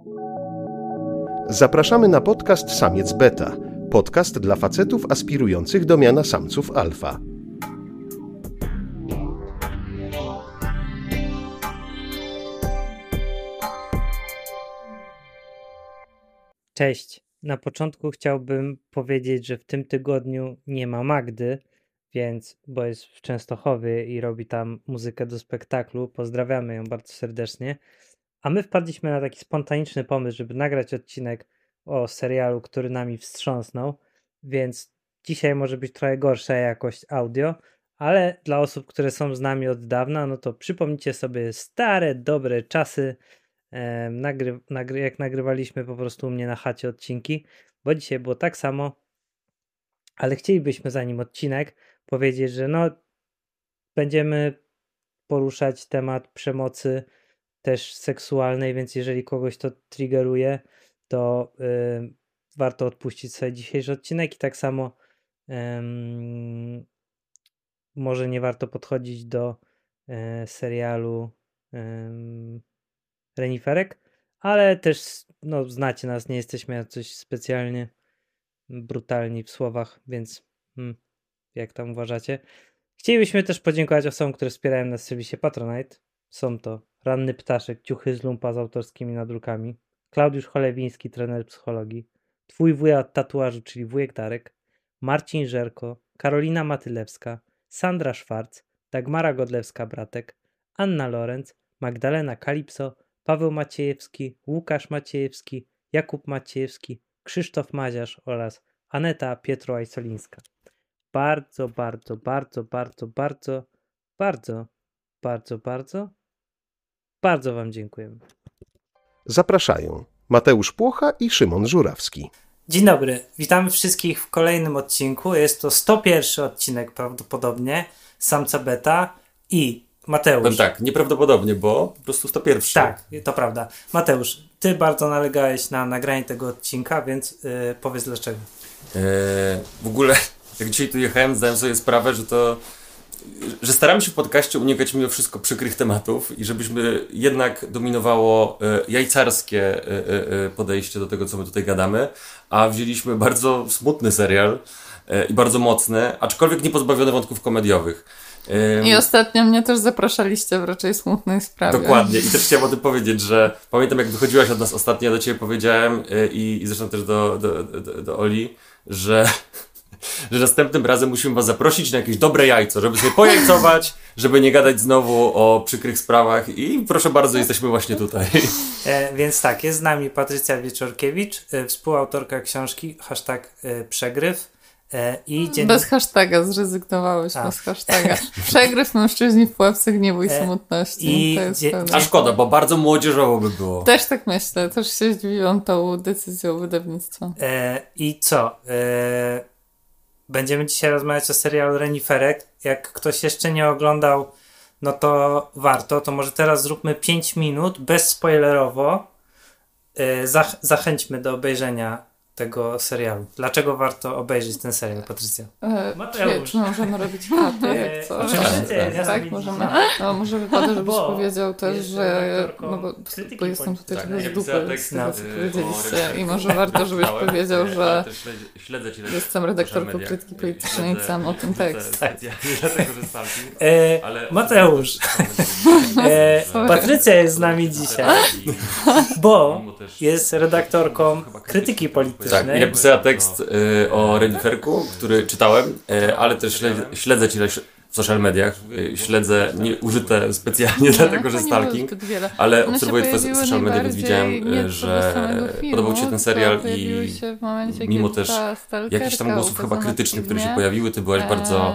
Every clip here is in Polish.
Zapraszamy na podcast Samiec Beta. Podcast dla facetów aspirujących do miana samców alfa. Cześć. Na początku chciałbym powiedzieć, że w tym tygodniu nie ma Magdy, bo jest w Częstochowie i robi tam muzykę do spektaklu. Pozdrawiamy ją bardzo serdecznie. A my wpadliśmy na taki spontaniczny pomysł, żeby nagrać odcinek o serialu, który nami wstrząsnął, więc dzisiaj może być trochę gorsza jakość audio, ale dla osób, które są z nami od dawna, no to przypomnijcie sobie stare, dobre czasy, jak nagrywaliśmy po prostu u mnie na chacie odcinki, bo dzisiaj było tak samo, ale chcielibyśmy zanim odcinek powiedzieć, że będziemy poruszać temat przemocy też seksualnej, więc jeżeli kogoś to triggeruje, to warto odpuścić sobie dzisiejszy odcinek i tak samo może nie warto podchodzić do serialu Reniferek, ale też znacie nas, nie jesteśmy jakoś specjalnie brutalni w słowach, więc jak tam uważacie? Chcielibyśmy też podziękować osobom, które wspierają nas w serwisie Patronite. Są to Ranny Ptaszek, ciuchy z lumpa z autorskimi nadrukami, Klaudiusz Cholewiński, trener psychologii, Twój wuja od tatuażu, czyli wujek Darek, Marcin Żerko, Karolina Matylewska, Sandra Szwarc, Dagmara Godlewska-Bratek, Anna Lorenz, Magdalena Kalipso, Paweł Maciejewski, Łukasz Maciejewski, Jakub Maciejewski, Krzysztof Maziarz oraz Aneta Pietro-Ajsolińska. Bardzo, bardzo, bardzo, bardzo, bardzo, bardzo, bardzo, bardzo, bardzo Wam dziękujemy. Zapraszają Mateusz Płocha i Szymon Żurawski. Dzień dobry, witamy wszystkich w kolejnym odcinku. Jest to 101 odcinek prawdopodobnie Samca Beta i Mateusz. Tak, nieprawdopodobnie, bo po prostu 101. Tak, to prawda. Mateusz, ty bardzo nalegałeś na nagranie tego odcinka, więc powiedz dlaczego. W ogóle jak dzisiaj tu jechałem, zdałem sobie sprawę, że staramy się w podcaście unikać mimo wszystko przykrych tematów i żebyśmy jednak dominowało jajcarskie podejście do tego, co my tutaj gadamy, a wzięliśmy bardzo smutny serial i bardzo mocny, aczkolwiek nie pozbawiony wątków komediowych. I ostatnio mnie też zapraszaliście w raczej smutnej sprawie. Dokładnie. I też chciałem o tym powiedzieć, że pamiętam, jak wychodziłaś od nas ostatnio, do ciebie powiedziałem i zresztą też do Oli, że następnym razem musimy was zaprosić na jakieś dobre jajco, żeby sobie pojajcować, żeby nie gadać znowu o przykrych sprawach i proszę bardzo, jesteśmy właśnie tutaj. Więc tak, jest z nami Patrycja Wieczorkiewicz, współautorka książki #przegryw. Bez hashtaga zrezygnowałeś, bez hashtaga. Przegryw mężczyźni w pułapce gniewu i samotności. A szkoda, bo bardzo młodzieżowo by było. Też tak myślę, też się zdziwiłam tą decyzją wydawnictwa. I co? Będziemy dzisiaj rozmawiać o serialu Reniferek. Jak ktoś jeszcze nie oglądał, no to warto. To może teraz zróbmy 5 minut, bezspoilerowo. Zachęćmy do obejrzenia tego serialu. Dlaczego warto obejrzeć ten serial, Patrycja? Czy możemy robić katy, jak coś? Oczywiście. Tak, możemy. Może wypada, żebyś powiedział też, że bo jestem tutaj trochę z dupy z tego, co powiedzieliście i może warto, żebyś powiedział, że jestem redaktorką krytyki politycznej i sam o tym tekst. Mateusz, Patrycja jest z nami dzisiaj, bo jest redaktorką krytyki politycznej. Tak, i napisała tekst o Reniferku, który czytałem, ale też śledzę cię w social mediach, śledzę nieużyte specjalnie dlatego, że stalking, ale obserwuję twoje social media, więc widziałem, że podobał ci się ten serial i mimo też jakichś tam głosów chyba krytycznych, które się pojawiły, ty byłaś bardzo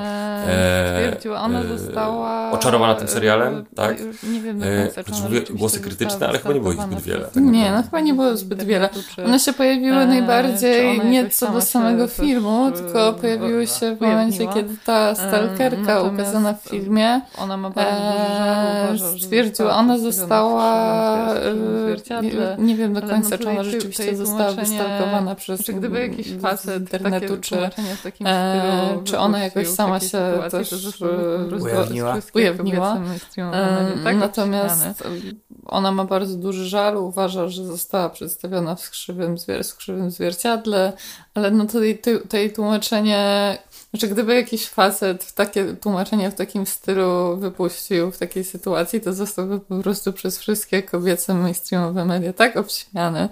oczarowana tym serialem, tak? Nie wiem do końca, czy były głosy krytyczne, ale chyba nie było ich zbyt wiele. Tak chyba nie było zbyt wiele. One się pojawiły najbardziej nie co do samego filmu, tylko pojawiły się w momencie, kiedy ta stalkerka ukazana w filmie stwierdziła, ona została nie wiem do końca, czy ona rzeczywiście została wystalkowana przez internetu, czy ona jakoś sama się też ujawniła. Natomiast ona ma bardzo duży żal, uważa, że została przedstawiona w krzywym zwierciadle, ale no to tej tłumaczenie, znaczy gdyby jakiś facet takie tłumaczenie w takim stylu wypuścił w takiej sytuacji, to zostałby po prostu przez wszystkie kobiece mainstreamowe media tak obśmiany.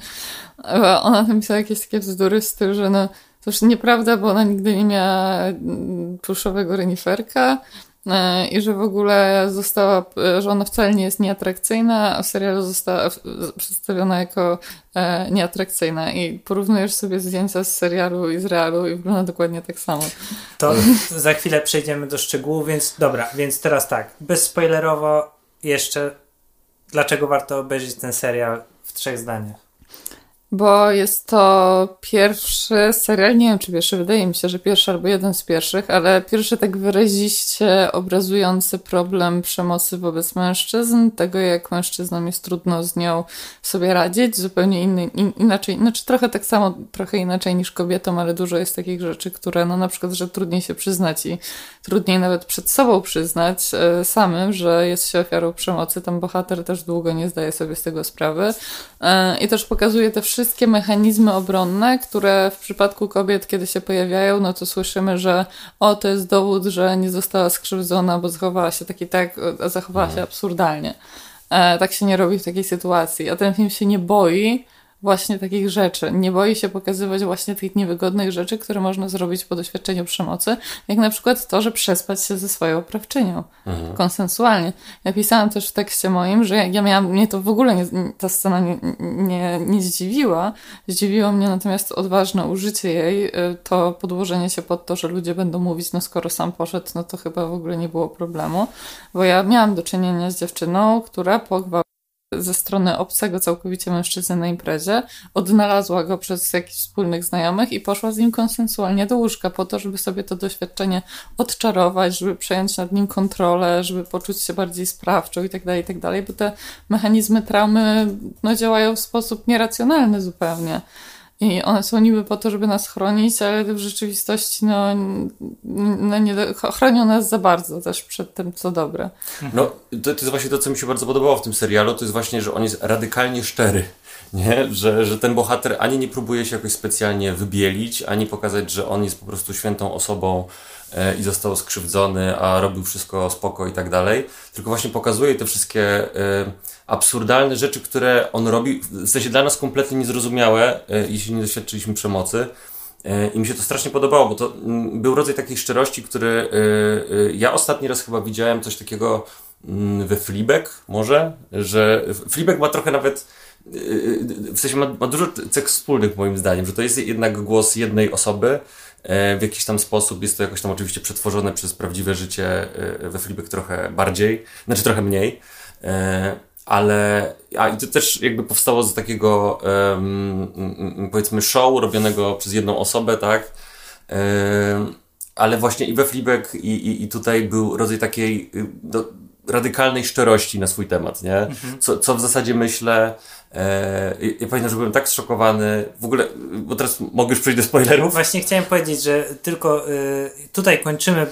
Ona napisała jakieś takie bzdury w stylu, że no to już nieprawda, bo ona nigdy nie miała pluszowego reniferka i że w ogóle że ona wcale nie jest nieatrakcyjna, a w serialu została przedstawiona jako nieatrakcyjna i porównujesz sobie zdjęcia z serialu i z realu i wygląda dokładnie tak samo. To za chwilę przejdziemy do szczegółów, więc dobra, więc teraz tak, bezspoilerowo jeszcze, dlaczego warto obejrzeć ten serial w 3 zdaniach? Bo jest to pierwszy serial, nie wiem czy pierwszy, wydaje mi się, że pierwszy albo jeden z pierwszych, ale pierwszy tak wyraziście obrazujący problem przemocy wobec mężczyzn, tego jak mężczyznom jest trudno z nią sobie radzić, zupełnie inaczej, znaczy trochę inaczej niż kobietom, ale dużo jest takich rzeczy, które no na przykład, że trudniej się przyznać i trudniej nawet przed sobą przyznać samym, że jest się ofiarą przemocy. Tam bohater też długo nie zdaje sobie z tego sprawy i też pokazuje te wszystkie mechanizmy obronne, które w przypadku kobiet, kiedy się pojawiają, no to słyszymy, że to jest dowód, że nie została skrzywdzona, bo zachowała się zachowała się absurdalnie. Tak się nie robi w takiej sytuacji. A ten film się nie boi właśnie takich rzeczy. Nie boi się pokazywać właśnie tych niewygodnych rzeczy, które można zrobić po doświadczeniu przemocy, jak na przykład to, że przespać się ze swoją oprawczynią konsensualnie. Ja pisałam też w tekście moim, że mnie to w ogóle ta scena nie zdziwiła. Zdziwiło mnie natomiast odważne użycie jej, to podłożenie się pod to, że ludzie będą mówić, no skoro sam poszedł, no to chyba w ogóle nie było problemu, bo ja miałam do czynienia z dziewczyną, która po ze strony obcego całkowicie mężczyzny na imprezie, odnalazła go przez jakichś wspólnych znajomych i poszła z nim konsensualnie do łóżka po to, żeby sobie to doświadczenie odczarować, żeby przejąć nad nim kontrolę, żeby poczuć się bardziej sprawczo i tak dalej, bo te mechanizmy traumy no, działają w sposób nieracjonalny zupełnie. I one są niby po to, żeby nas chronić, ale w rzeczywistości nie chronią nas za bardzo też przed tym, co dobre. No, to jest właśnie to, co mi się bardzo podobało w tym serialu, to jest właśnie, że on jest radykalnie szczery, nie? Że ten bohater ani nie próbuje się jakoś specjalnie wybielić, ani pokazać, że on jest po prostu świętą osobą i został skrzywdzony, a robił wszystko spoko i tak dalej, tylko właśnie pokazuje te wszystkie absurdalne rzeczy, które on robi, w sensie dla nas kompletnie niezrozumiałe, jeśli nie doświadczyliśmy przemocy. I mi się to strasznie podobało, bo to był rodzaj takiej szczerości, który ja ostatni raz chyba widziałem coś takiego we Fleabag może, że Fleabag ma trochę nawet, w sensie ma dużo cech wspólnych moim zdaniem, że to jest jednak głos jednej osoby, w jakiś tam sposób, jest to jakoś tam oczywiście przetworzone przez prawdziwe życie we Fleabag trochę bardziej, znaczy trochę mniej, ale i to też jakby powstało z takiego powiedzmy show robionego przez jedną osobę, tak? Ale właśnie i we Fleabag i tutaj był rodzaj takiej radykalnej szczerości na swój temat, nie? Co w zasadzie myślę, ja pamiętam, że byłem tak zszokowany, w ogóle, bo teraz mogę już przejść do spoilerów. Właśnie chciałem powiedzieć, że tylko tutaj kończymy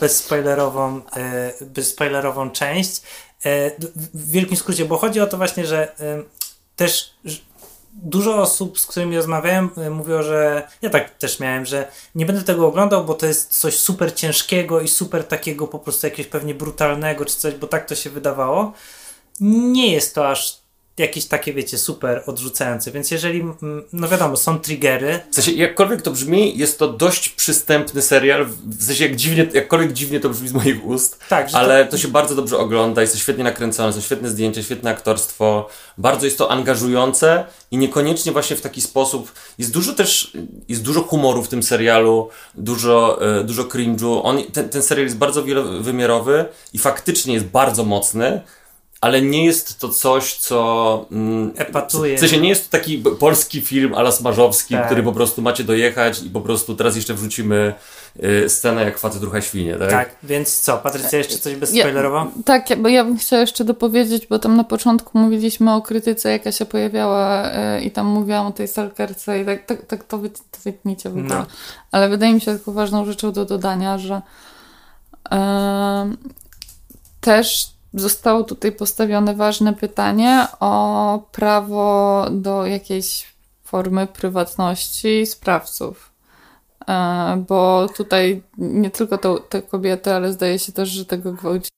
bezspoilerową część, w wielkim skrócie, bo chodzi o to właśnie, że też dużo osób, z którymi rozmawiałem, mówiło, że ja tak też miałem, że nie będę tego oglądał, bo to jest coś super ciężkiego i super takiego po prostu jakiegoś pewnie brutalnego czy coś, bo tak to się wydawało. Nie jest to aż jakieś takie, wiecie, super odrzucające, więc jeżeli, no wiadomo, są triggery. W sensie, jakkolwiek to brzmi, jest to dość przystępny serial, w sensie jakkolwiek dziwnie to brzmi z moich ust, tak, ale to się bardzo dobrze ogląda, jest to świetnie nakręcone, są świetne zdjęcia, świetne aktorstwo, bardzo jest to angażujące i niekoniecznie właśnie w taki sposób, jest dużo humoru w tym serialu, dużo cringe'u, ten serial jest bardzo wielowymiarowy i faktycznie jest bardzo mocny, ale nie jest to coś, co epatuje. W sensie nie jest to taki polski film a la Smarzowski, tak, który po prostu macie dojechać i po prostu teraz jeszcze wrzucimy scenę jak facet rucha świnie, tak? Tak, więc co, Patrycja, jeszcze coś bezspoilerowo? Tak, bo ja bym chciała jeszcze dopowiedzieć, bo tam na początku mówiliśmy o krytyce, jaka się pojawiała i tam mówiłam o tej stalkerce i tak to wytnijcie w ogóle. No. Ale wydaje mi się taką ważną rzeczą do dodania, że też zostało tutaj postawione ważne pytanie o prawo do jakiejś formy prywatności sprawców. Bo tutaj nie tylko te kobiety, ale zdaje się też, że tego gwałciciela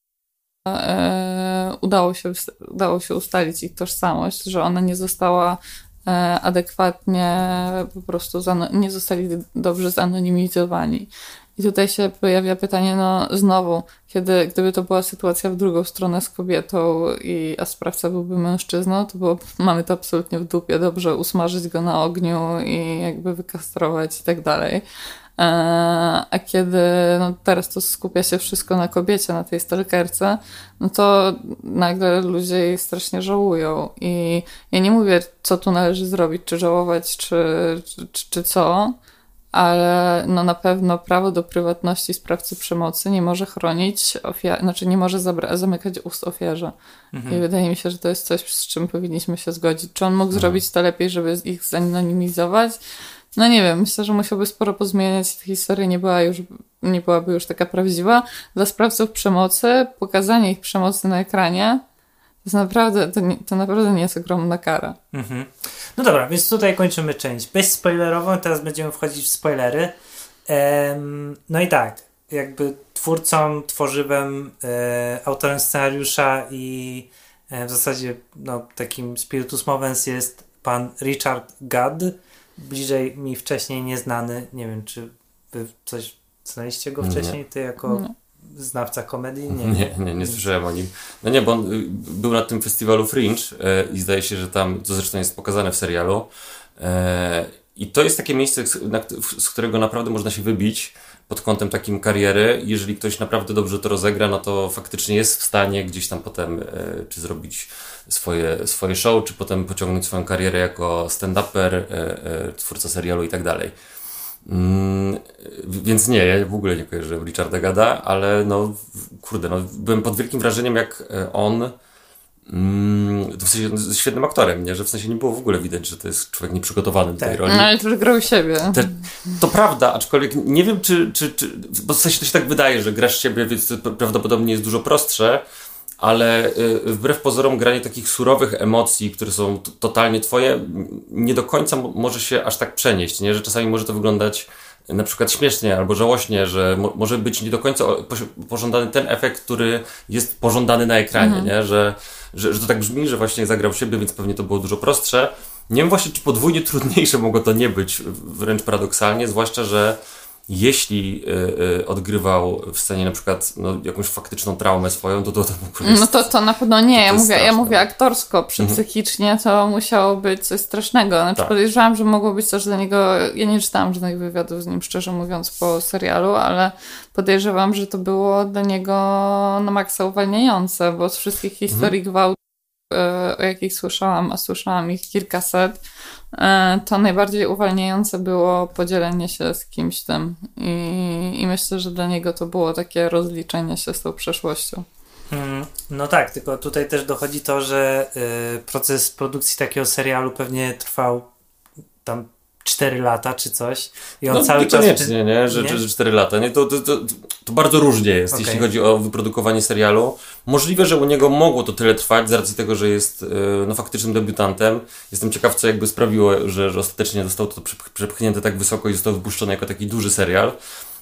udało się ustalić ich tożsamość, że ona nie została adekwatnie, po prostu nie zostali dobrze zanonimizowani. I tutaj się pojawia pytanie, no znowu, gdyby to była sytuacja w drugą stronę z kobietą, a sprawca byłby mężczyzną, to mamy to absolutnie w dupie, dobrze usmażyć go na ogniu i jakby wykastrować i tak dalej. A kiedy teraz to skupia się wszystko na kobiecie, na tej stalkerce, no to nagle ludzie jej strasznie żałują. I ja nie mówię, co tu należy zrobić, czy żałować, czy co, ale no na pewno prawo do prywatności sprawcy przemocy nie może chronić nie może zamykać ust ofierze. I wydaje mi się, że to jest coś, z czym powinniśmy się zgodzić. Czy on mógł zrobić to lepiej, żeby ich zanonimizować? No nie wiem, myślę, że musiałby sporo pozmieniać. Ta historia nie byłaby już taka prawdziwa. Dla sprawców przemocy pokazanie ich przemocy na ekranie to naprawdę nie jest ogromna kara. No dobra, więc tutaj kończymy część bezspoilerową, teraz będziemy wchodzić w spoilery. No i tak, jakby twórcą, tworzywem, autorem scenariusza i w zasadzie takim spiritus movens jest pan Richard Gadd, bliżej mi wcześniej nieznany. Nie wiem, czy wy coś znaliście go wcześniej? Ty jako znawca komedii? Nie słyszałem o nim. No nie, bo on był na tym festiwalu Fringe i zdaje się, że tam, to zresztą jest pokazane w serialu, i to jest takie miejsce, z którego naprawdę można się wybić pod kątem takim kariery. Jeżeli ktoś naprawdę dobrze to rozegra, no to faktycznie jest w stanie gdzieś tam potem czy zrobić swoje show, czy potem pociągnąć swoją karierę jako stand-uper, twórca serialu i tak dalej. Więc nie, ja w ogóle nie kojarzę Richarda Gadda, ale byłem pod wielkim wrażeniem, jak on w sensie jest świetnym aktorem, nie? Że w sensie nie było w ogóle widać, że to jest człowiek nieprzygotowany do tej roli. No ale też grał siebie. To prawda, aczkolwiek nie wiem, czy bo w sensie to się tak wydaje, że grasz siebie, więc to prawdopodobnie jest dużo prostsze, ale wbrew pozorom granie takich surowych emocji, które są totalnie twoje, nie do końca może się aż tak przenieść, nie? Że czasami może to wyglądać na przykład śmiesznie albo żałośnie, że może być nie do końca pożądany ten efekt, który jest pożądany na ekranie, nie? Że to tak brzmi, że właśnie zagrał siebie, więc pewnie to było dużo prostsze. Nie wiem właśnie, czy podwójnie trudniejsze mogło to nie być, wręcz paradoksalnie, zwłaszcza, że jeśli odgrywał w scenie na przykład jakąś faktyczną traumę swoją, to to na pewno nie. Ja mówię aktorsko, psychicznie to musiało być coś strasznego. Znaczy podejrzewam, że mogło być też dla niego, ja nie czytałam żadnych wywiadów z nim, szczerze mówiąc, po serialu, ale podejrzewam, że to było dla niego na maksa uwalniające, bo z wszystkich historii gwałtu, o jakich słyszałam, a słyszałam ich kilkaset, to najbardziej uwalniające było podzielenie się z kimś tym i myślę, że dla niego to było takie rozliczenie się z tą przeszłością. No tak, tylko tutaj też dochodzi to, że proces produkcji takiego serialu pewnie trwał tam 4 lata czy coś i on cały czas... nie? Że 4 lata. Nie? To bardzo różnie jest, jeśli chodzi o wyprodukowanie serialu. Możliwe, że u niego mogło to tyle trwać z racji tego, że jest faktycznym debiutantem. Jestem ciekaw, co jakby sprawiło, że ostatecznie zostało to przepchnięte tak wysoko i został wypuszczony jako taki duży serial,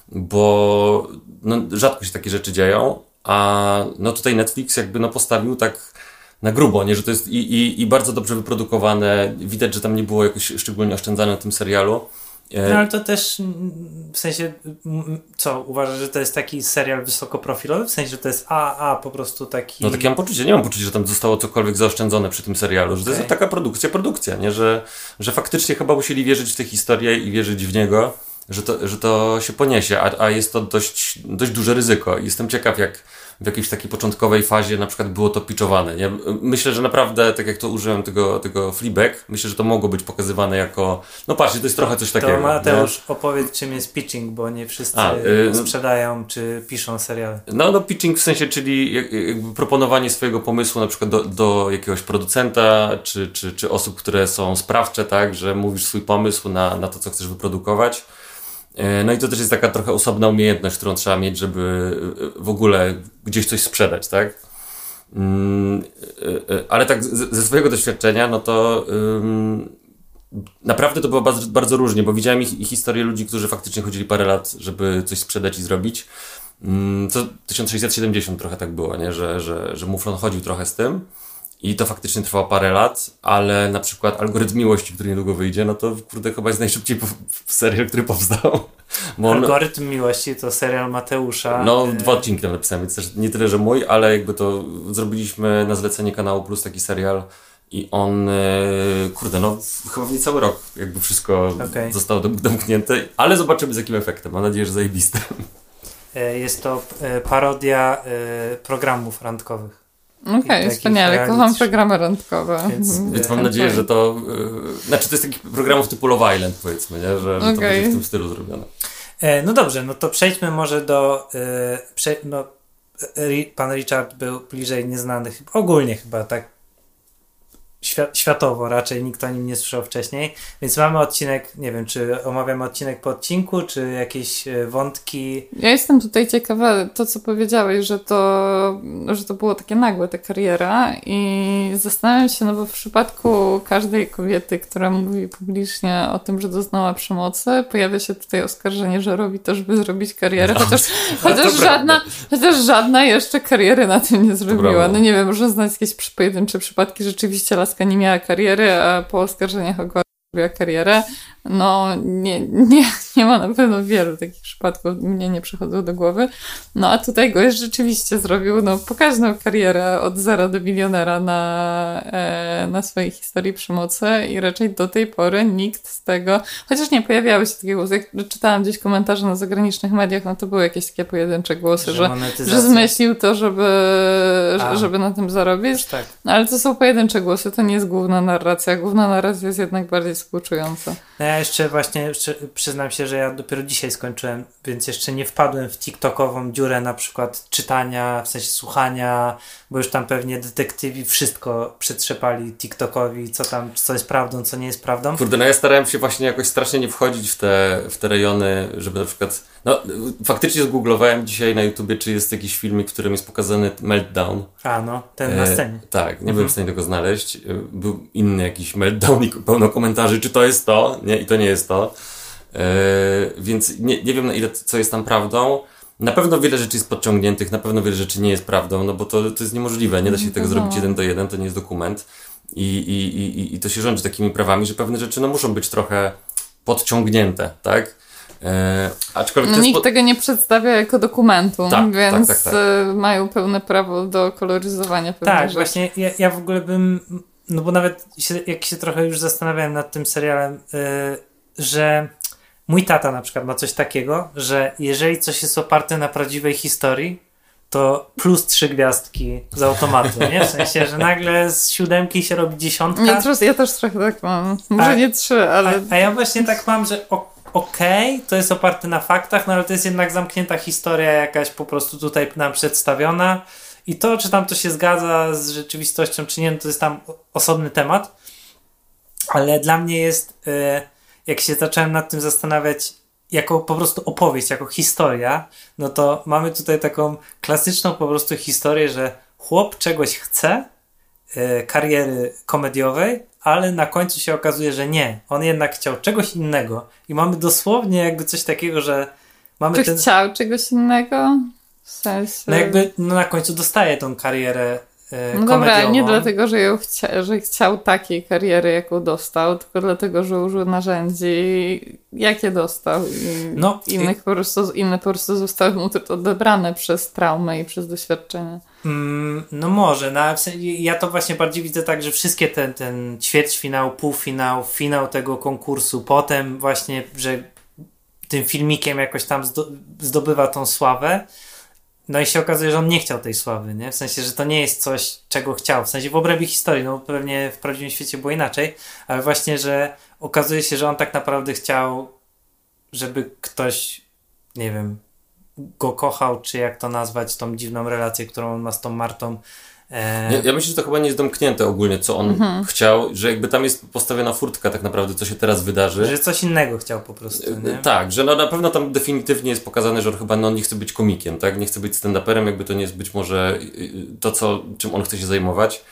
bo rzadko się takie rzeczy dzieją, a tutaj Netflix jakby postawił tak na grubo, nie? Że to jest i bardzo dobrze wyprodukowane. Widać, że tam nie było jakoś szczególnie oszczędzane na tym serialu. No ale to też w sensie, co, uważasz, że to jest taki serial wysokoprofilowy? W sensie, że to jest po prostu taki... No takie mam poczucie, nie mam poczucia, że tam zostało cokolwiek zaoszczędzone przy tym serialu, że to jest taka produkcja, nie? Że faktycznie chyba musieli wierzyć w tę historię i wierzyć w niego, że to się poniesie, a jest to dość duże ryzyko. I jestem ciekaw, jak w jakiejś takiej początkowej fazie na przykład było to pitchowane, nie? Myślę, że naprawdę, tak jak to użyłem tego Fleabag, myślę, że to mogło być pokazywane jako, patrzcie, to jest trochę coś takiego. To Mateusz, opowiedz, czym jest pitching, bo nie wszyscy sprzedają czy piszą seriale. Pitching w sensie, czyli jakby proponowanie swojego pomysłu na przykład do jakiegoś producenta, czy osób, które są sprawcze, tak, że mówisz swój pomysł na to, co chcesz wyprodukować. No i to też jest taka trochę osobna umiejętność, którą trzeba mieć, żeby w ogóle gdzieś coś sprzedać, tak? Ale tak ze swojego doświadczenia, no to naprawdę to było bardzo, bardzo różnie, bo widziałem ich historię ludzi, którzy faktycznie chodzili parę lat, żeby coś sprzedać i zrobić. To 1670 trochę tak było, nie? Że Muflon chodził trochę z tym i to faktycznie trwało parę lat, ale na przykład Algorytm Miłości, który niedługo wyjdzie, no to kurde chyba jest najszybciej serial, który powstał. Algorytm Miłości to serial Mateusza. No 2 odcinki tam napisałem, więc też nie tyle, że mój, ale jakby to zrobiliśmy na zlecenie Kanału Plus taki serial i on, kurde, no chyba w niecały rok jakby wszystko zostało domknięte, ale zobaczymy z jakim efektem. Mam nadzieję, że zajebistym. Jest to parodia programów randkowych. Okej, wspaniale, kocham programy randkowe. Więc mam nadzieję, że to... Znaczy to jest takich programów typu Love Island, powiedzmy, nie? Że to będzie w tym stylu zrobione. No dobrze, no to przejdźmy może do... Pan Richard był bliżej nieznany, ogólnie chyba tak światowo raczej nikt o nim nie słyszał wcześniej, więc mamy odcinek, nie wiem, czy omawiamy odcinek po odcinku, czy jakieś wątki. Ja jestem tutaj ciekawa, to co powiedziałeś, że to było takie nagłe, ta kariera i zastanawiam się, no bo w przypadku każdej kobiety, która mówi publicznie o tym, że doznała przemocy, pojawia się tutaj oskarżenie, że robi to, żeby zrobić karierę, chociaż żadna jeszcze kariery na tym nie zrobiła. No nie wiem, można znać jakieś pojedyncze przypadki, rzeczywiście laska nie miała kariery, a po oskarżeniach o gwałt robiła karierę. No nie ma na pewno wielu takich przypadków, mnie nie przychodzą do głowy. No a tutaj gość rzeczywiście zrobił pokaźną karierę od zera do milionera na swojej historii przemocy i raczej do tej pory nikt z tego, chociaż nie pojawiały się takie głosy, jak czytałam gdzieś komentarze na zagranicznych mediach, no to były jakieś takie pojedyncze głosy, że zmyślił to, żeby na tym zarobić, tak. Ale to są pojedyncze głosy, to nie jest główna narracja jest jednak bardziej współczująca. No ja jeszcze przyznam się, że ja dopiero dzisiaj skończyłem, więc jeszcze nie wpadłem w TikTokową dziurę na przykład czytania, w sensie słuchania, bo już tam pewnie detektywi wszystko przetrzepali TikTokowi, co jest prawdą, co nie jest prawdą. Kurde, no ja starałem się właśnie jakoś strasznie nie wchodzić w te rejony, żeby na przykład... No, faktycznie zgooglowałem dzisiaj na YouTubie, czy jest jakiś filmik, w którym jest pokazany meltdown. Ten na scenie. Tak, nie byłem w stanie tego znaleźć. Był inny jakiś meltdown i pełno komentarzy, czy to jest to, nie? I to nie jest to. Więc nie wiem, na ile co jest tam prawdą. Na pewno wiele rzeczy jest podciągniętych, na pewno wiele rzeczy nie jest prawdą, no bo to jest niemożliwe. Nie da się tego zrobić 1:1, to nie jest dokument. I to się rządzi takimi prawami, że pewne rzeczy muszą być trochę podciągnięte, tak? Aczkolwiek nikt tego nie przedstawia jako dokumentu, więc tak. Mają pełne prawo do koloryzowania pewnych rzeczy. Tak, właśnie ja w ogóle bym, no bo nawet jak się trochę już zastanawiałem nad tym serialem, że mój tata na przykład ma coś takiego, że jeżeli coś jest oparte na prawdziwej historii, to plus 3 gwiazdki z automatu, nie? W sensie, że nagle z 7 się robi 10. Ja też trochę tak mam. Może nie 3, ale... A ja właśnie tak mam, że okej, to jest oparte na faktach, no ale to jest jednak zamknięta historia jakaś po prostu tutaj nam przedstawiona i to, czy tam to się zgadza z rzeczywistością, czy nie, no to jest tam osobny temat, ale dla mnie jest, jak się zacząłem nad tym zastanawiać, jako po prostu opowieść, jako historia, no to mamy tutaj taką klasyczną po prostu historię, że chłop czegoś chce, kariery komediowej, ale na końcu się okazuje, że nie. On jednak chciał czegoś innego. I mamy dosłownie jakby coś takiego, że mamy Czy chciał czegoś innego? W sensie... No jakby na końcu dostaje tą karierę no komediową. dobra, nie dlatego, że chciał takiej kariery, jaką dostał, tylko dlatego, że użył narzędzi, jakie dostał. Inne po prostu zostały mu odebrane przez traumę i przez doświadczenie. No może, no, w sensie, ja to właśnie bardziej widzę tak, że wszystkie ten ćwierćfinał, półfinał, finał tego konkursu, potem właśnie, że tym filmikiem jakoś tam zdobywa tą sławę, no i się okazuje, że on nie chciał tej sławy, nie? W sensie, że to nie jest coś, czego chciał, w sensie w obrębie historii, no pewnie w prawdziwym świecie było inaczej, ale właśnie, że okazuje się, że on tak naprawdę chciał, żeby ktoś, nie wiem, go kochał, czy jak to nazwać, tą dziwną relację, którą on ma z tą Martą, Ja myślę, że to chyba nie jest domknięte ogólnie, co on chciał, że jakby tam jest postawiona furtka tak naprawdę, co się teraz wydarzy. Że coś innego chciał po prostu, nie? Tak, że na pewno tam definitywnie jest pokazane, że on chyba nie chce być komikiem, tak? Nie chce być stand-uperem, jakby to nie jest być może to, czym on chce się zajmować.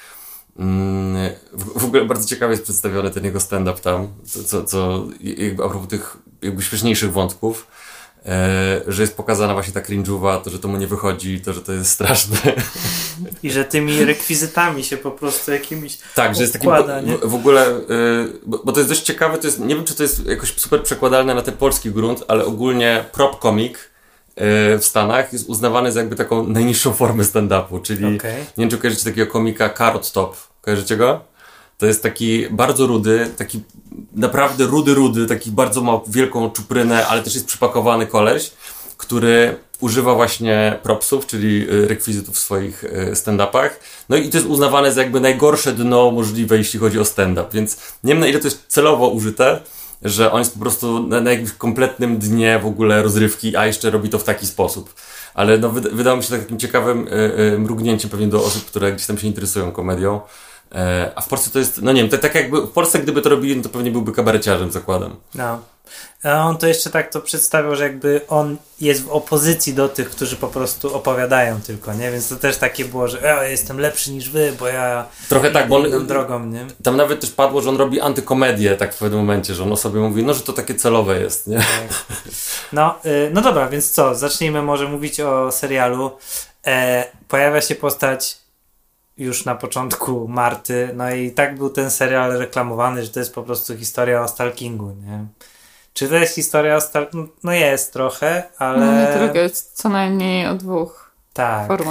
W ogóle bardzo ciekawie jest przedstawiony ten jego stand-up tam, co jakby a propos tych jakby śmieszniejszych wątków. Że jest pokazana właśnie ta cringe'uwa, to, że to mu nie wychodzi, to, że to jest straszne. I że tymi rekwizytami się po prostu jakimiś tak, że jest taki w ogóle, bo to jest dość ciekawe, to jest, nie wiem, czy to jest jakoś super przekładalne na ten polski grunt, ale ogólnie prop comic w Stanach jest uznawany za jakby taką najniższą formę stand-upu, czyli nie wiem, czy kojarzycie takiego komika Carrot Top. Kojarzycie go? To jest taki bardzo rudy, taki naprawdę rudy, taki bardzo ma wielką czuprynę, ale też jest przypakowany koleś, który używa właśnie propsów, czyli rekwizytów w swoich stand-upach. No i to jest uznawane za jakby najgorsze dno możliwe, jeśli chodzi o stand-up, więc nie wiem, na ile to jest celowo użyte, że on jest po prostu na jakimś kompletnym dnie w ogóle rozrywki, a jeszcze robi to w taki sposób. Ale no, wydało mi się takim ciekawym mrugnięciem pewnie do osób, które gdzieś tam się interesują komedią. A w Polsce to jest, no nie wiem, tak jakby w Polsce gdyby to robili, no to pewnie byłby kabareciarzem, zakładam. No. A on to jeszcze tak to przedstawiał, że jakby on jest w opozycji do tych, którzy po prostu opowiadają tylko, nie? Więc to też takie było, że ja jestem lepszy niż wy, bo ja trochę tak, bo on, drogą, nie? Tam nawet też padło, że on robi antykomedię tak w pewnym momencie, że on o sobie mówi, no, że to takie celowe jest, nie? Tak. No dobra, więc co? Zacznijmy może mówić o serialu. Pojawia się postać już na początku Marty, no i tak był ten serial reklamowany, że to jest po prostu historia o stalkingu, nie? Czy to jest historia o stalkingu? No jest trochę, ale... No nie trochę, jest co najmniej o 2 formach.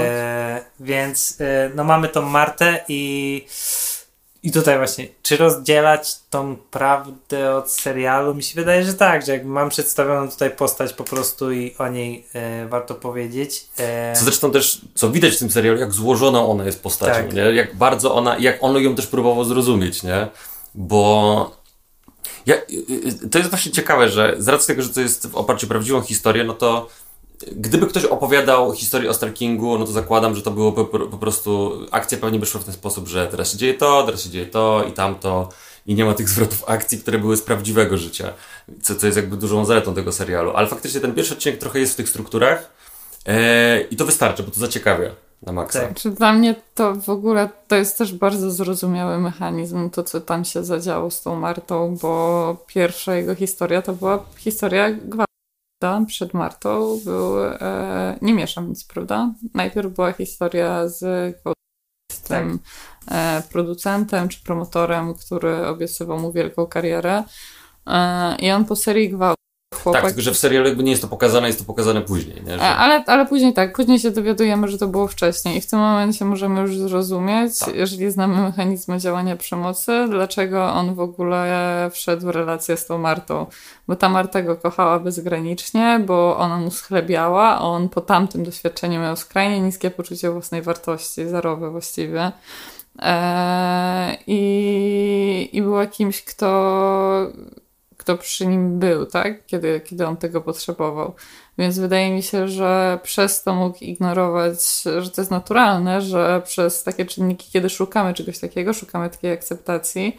Więc no mamy tą Martę i tutaj właśnie, czy rozdzielać tą prawdę od serialu? Mi się wydaje, że tak, że jakby mam przedstawioną tutaj postać po prostu i o niej warto powiedzieć. Co zresztą też, co widać w tym serialu, jak złożoną ona jest postacią, tak. Nie? Jak bardzo ona, jak on ją też próbował zrozumieć, nie? Bo to jest właśnie ciekawe, że z racji tego, że to jest w oparciu o prawdziwą historię, no to gdyby ktoś opowiadał historię o stalkingu, no to zakładam, że to było po prostu, akcja pewnie by szła w ten sposób, że teraz się dzieje to i tamto i nie ma tych zwrotów akcji, które były z prawdziwego życia, co jest jakby dużą zaletą tego serialu, ale faktycznie ten pierwszy odcinek trochę jest w tych strukturach i to wystarczy, bo to zaciekawia na maksa. Tak. Dla mnie to w ogóle to jest też bardzo zrozumiały mechanizm, to co tam się zadziało z tą Martą, bo pierwsza jego historia to była historia gwałtu. Przed Martą był, nie mieszam nic, prawda? Najpierw była historia z tym producentem czy promotorem, który obiecywał mu wielką karierę i on po serii gwałtów chłopak... Tak, tylko że w serialu jakby nie jest to pokazane, jest to pokazane później. Nie? Że... Ale później tak, później się dowiadujemy, że to było wcześniej i w tym momencie możemy już zrozumieć, tak. Jeżeli znamy mechanizmy działania przemocy, dlaczego on w ogóle wszedł w relację z tą Martą. Bo ta Marta go kochała bezgranicznie, bo ona mu schlebiała, a on po tamtym doświadczeniu miał skrajnie niskie poczucie własnej wartości, zerowe właściwie. I był kimś, kto przy nim był, tak? Kiedy on tego potrzebował. Więc wydaje mi się, że przez to mógł ignorować, że to jest naturalne, że przez takie czynniki, kiedy szukamy czegoś takiego, szukamy takiej akceptacji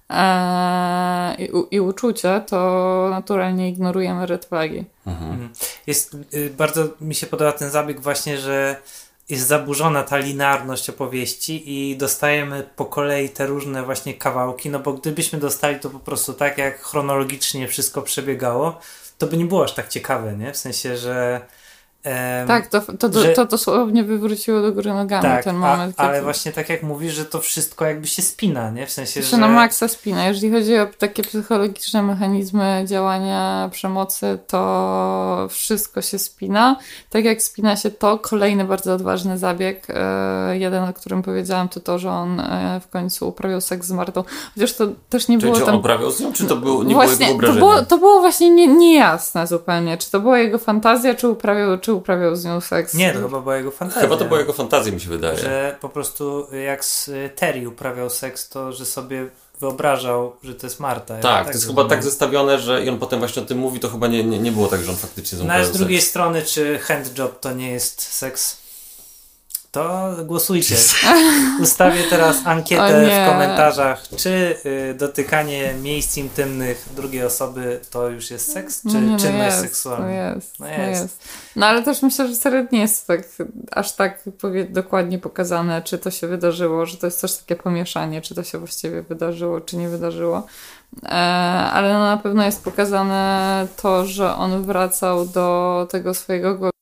i uczucia, to naturalnie ignorujemy red flagi. Jest, bardzo mi się podoba ten zabieg właśnie, że jest zaburzona ta linearność opowieści i dostajemy po kolei te różne właśnie kawałki, no bo gdybyśmy dostali to po prostu tak, jak chronologicznie wszystko przebiegało, to by nie było aż tak ciekawe, nie? W sensie, że... tak, to dosłownie wywróciło do góry nogami tak, ten moment. Ale właśnie tak jak mówisz, że to wszystko jakby się spina, nie? W sensie, że... na maksa spina. Jeżeli chodzi o takie psychologiczne mechanizmy działania przemocy, to wszystko się spina. Tak jak spina się to, kolejny bardzo odważny zabieg, jeden, o którym powiedziałam, to, że on w końcu uprawiał seks z Martą. Chociaż to też nie było tam... Czy on uprawiał z nią, czy to było, nie właśnie, było jego wyobrażenie? To było właśnie niejasne zupełnie. Czy to była jego fantazja, czy uprawiał z nią seks. Nie, to chyba była jego fantazja. Chyba to była jego fantazja, mi się wydaje. Że po prostu jak z Terry uprawiał seks, to że sobie wyobrażał, że to jest Marta. Tak, to jest chyba tak zestawione, że i on potem właśnie o tym mówi, to chyba nie było tak, że on faktycznie z drugiej strony, czy handjob to nie jest seks? to głosujcie. Ustawię teraz ankietę w komentarzach, czy dotykanie miejsc intymnych drugiej osoby to już jest seks, czy czynność seksualna? Jest. No ale też myślę, że serio nie jest tak, aż tak dokładnie pokazane, czy to się wydarzyło, że to jest też takie pomieszanie, czy to się właściwie wydarzyło, czy nie wydarzyło. Ale na pewno jest pokazane to, że on wracał do tego swojego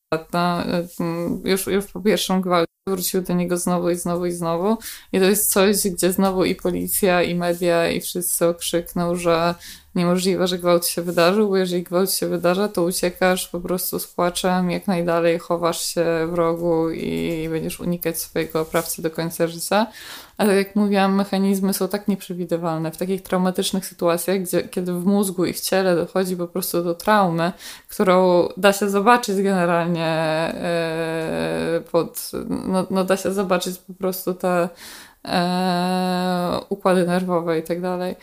już po pierwszym gwałcie wrócił do niego znowu i znowu i znowu. I to jest coś, gdzie znowu i policja, i media, i wszyscy okrzykną, że niemożliwe, że gwałt się wydarzył, bo jeżeli gwałt się wydarza, to uciekasz po prostu z płaczem, jak najdalej chowasz się w rogu i będziesz unikać swojego oprawcy do końca życia. Ale tak jak mówiłam, mechanizmy są tak nieprzewidywalne. W takich traumatycznych sytuacjach, kiedy w mózgu i w ciele dochodzi po prostu do traumy, którą da się zobaczyć generalnie da się zobaczyć po prostu te układy nerwowe i tak dalej.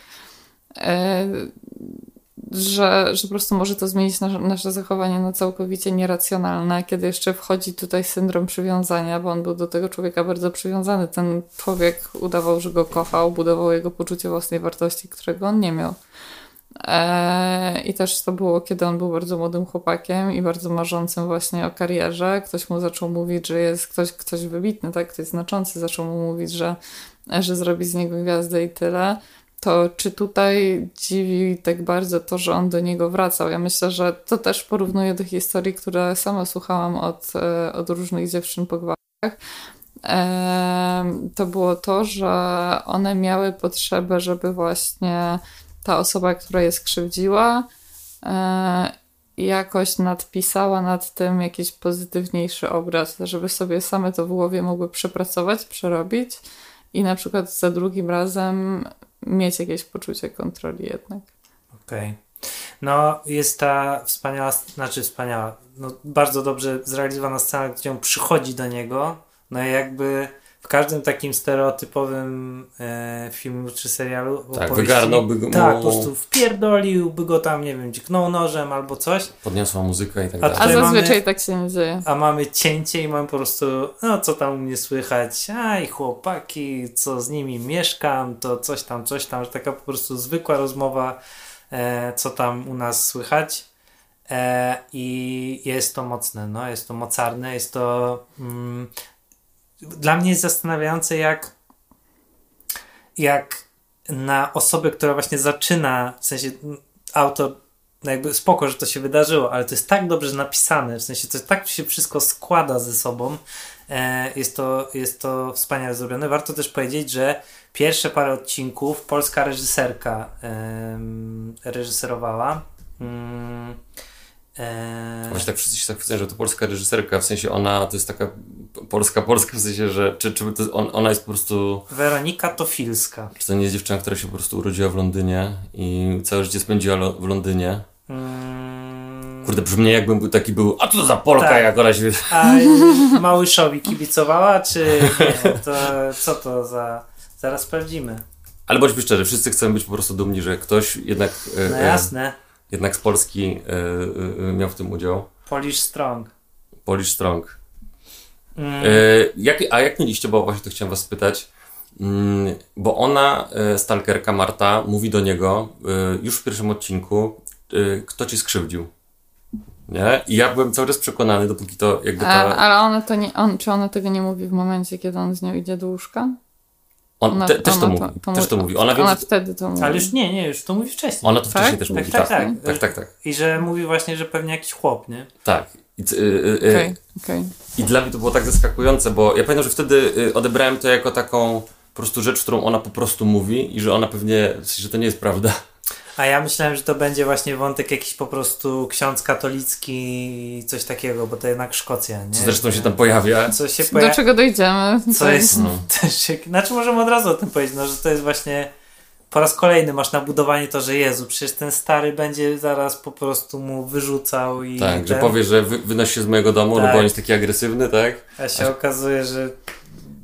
Że po prostu może to zmienić nasze zachowanie na całkowicie nieracjonalne, kiedy jeszcze wchodzi tutaj syndrom przywiązania, bo on był do tego człowieka bardzo przywiązany. Ten człowiek udawał, że go kochał, budował jego poczucie własnej wartości, którego on nie miał. I też to było, kiedy on był bardzo młodym chłopakiem i bardzo marzącym właśnie o karierze. Ktoś mu zaczął mówić, że jest ktoś wybitny, tak? Ktoś znaczący zaczął mu mówić, że zrobi z niego gwiazdę i tyle. To czy tutaj dziwi tak bardzo to, że on do niego wracał? Ja myślę, że to też porównuję do historii, które sama słuchałam od różnych dziewczyn po gwałtach. To było to, że one miały potrzebę, żeby właśnie ta osoba, która je skrzywdziła, jakoś nadpisała nad tym jakiś pozytywniejszy obraz, żeby sobie same to w głowie mogły przepracować, przerobić i na przykład za drugim razem mieć jakieś poczucie kontroli jednak. Okej. No jest ta wspaniała, bardzo dobrze zrealizowana scena, gdzie on przychodzi do niego, no i jakby w każdym takim stereotypowym filmie czy serialu wygarnąłby go. Tak, po prostu wpierdoliłby go tam, nie wiem, dźgnął nożem albo coś. Podniosła muzyka i tak dalej. A zazwyczaj tak się nie dzieje. A mamy cięcie i mamy po prostu, co tam u mnie słychać, i chłopaki, co z nimi mieszkam, to coś tam, że taka po prostu zwykła rozmowa, co tam u nas słychać. I jest to mocne, jest to mocarne, jest to... Dla mnie jest zastanawiające, jak na osobę, która właśnie zaczyna, w sensie autor, jakby spoko, że to się wydarzyło, ale to jest tak dobrze napisane, w sensie to tak się wszystko składa ze sobą, jest to wspaniale zrobione. Warto też powiedzieć, że pierwsze parę odcinków polska reżyserka reżyserowała. Właśnie tak wszyscy się zachwycają, że to polska reżyserka, w sensie ona to jest taka polska, w sensie, że czy ona jest po prostu... Weronika Tofilska. Czy to nie jest dziewczyna, która się po prostu urodziła w Londynie i całe życie spędziła w Londynie? Kurde, brzmi jakbym był, a co to za Polka, tak. Jak ona się... A Małyszowi kibicowała, czy nie? To co to za... Zaraz sprawdzimy. Ale bądźmy szczerzy, wszyscy chcemy być po prostu dumni, że ktoś jednak... No jasne. Jednak z Polski miał w tym udział. Polish Strong. Jak mieliście, bo właśnie to chciałem was spytać, bo ona, stalkerka Marta, mówi do niego już w pierwszym odcinku, kto cię skrzywdził. Nie? I ja byłem cały czas przekonany, dopóki to jakby ta... Ale ona to nie, czy ona tego nie mówi w momencie, kiedy on z nią idzie do łóżka? Też to mówi. Ona wtedy to mówi. Ale już już to mówi wcześniej. Ona to wcześniej też mówi. Tak. I że mówi właśnie, że pewnie jakiś chłop, nie? Tak. Okay. I dla mnie to było tak zaskakujące, bo ja pamiętam, że wtedy odebrałem to jako taką po prostu rzecz, którą ona po prostu mówi i że ona pewnie, że to nie jest prawda. A ja myślałem, że to będzie właśnie wątek jakiś po prostu ksiądz katolicki, coś takiego, bo to jednak Szkocja, nie? Co zresztą się tam pojawia. Do czego dojdziemy. Co jest też... Znaczy możemy od razu o tym powiedzieć, że to jest właśnie po raz kolejny masz nabudowanie to, że Jezu, przecież ten stary będzie zaraz po prostu mu wyrzucał i... Tak, że powie, że wynoś się z mojego domu, no bo on jest taki agresywny, tak? A się okazuje, że...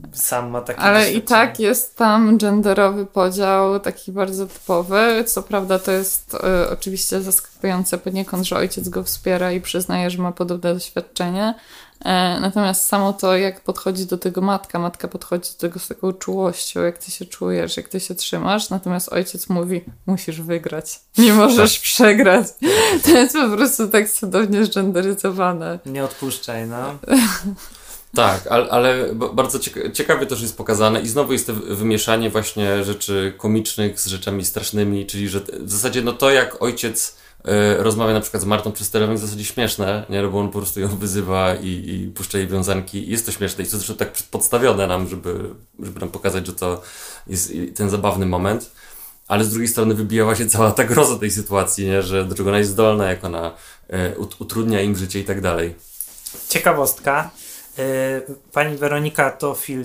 sam ma takie Ale i tak jest tam genderowy podział taki bardzo typowy. Co prawda to jest oczywiście zaskakujące poniekąd, że ojciec go wspiera i przyznaje, że ma podobne doświadczenie. Natomiast samo to, jak podchodzi do tego matka podchodzi do tego z taką czułością, jak ty się czujesz, jak ty się trzymasz, natomiast ojciec mówi, musisz wygrać, nie możesz przegrać. To jest po prostu tak cudownie zgenderyzowane. Nie odpuszczaj, no. Tak, ale bardzo ciekawie też jest pokazane i znowu jest to wymieszanie właśnie rzeczy komicznych z rzeczami strasznymi, czyli że w zasadzie no to jak ojciec rozmawia na przykład z Martą przez telefon jest w zasadzie śmieszne, nie? Bo on po prostu ją wyzywa i puszcza jej wiązanki i jest to śmieszne i to zresztą tak podstawione nam, żeby nam pokazać, że to jest ten zabawny moment, ale z drugiej strony wybijała się cała ta groza tej sytuacji, nie? Że do czego ona jest zdolna, jak ona utrudnia im życie i tak dalej. Ciekawostka. Pani Weronika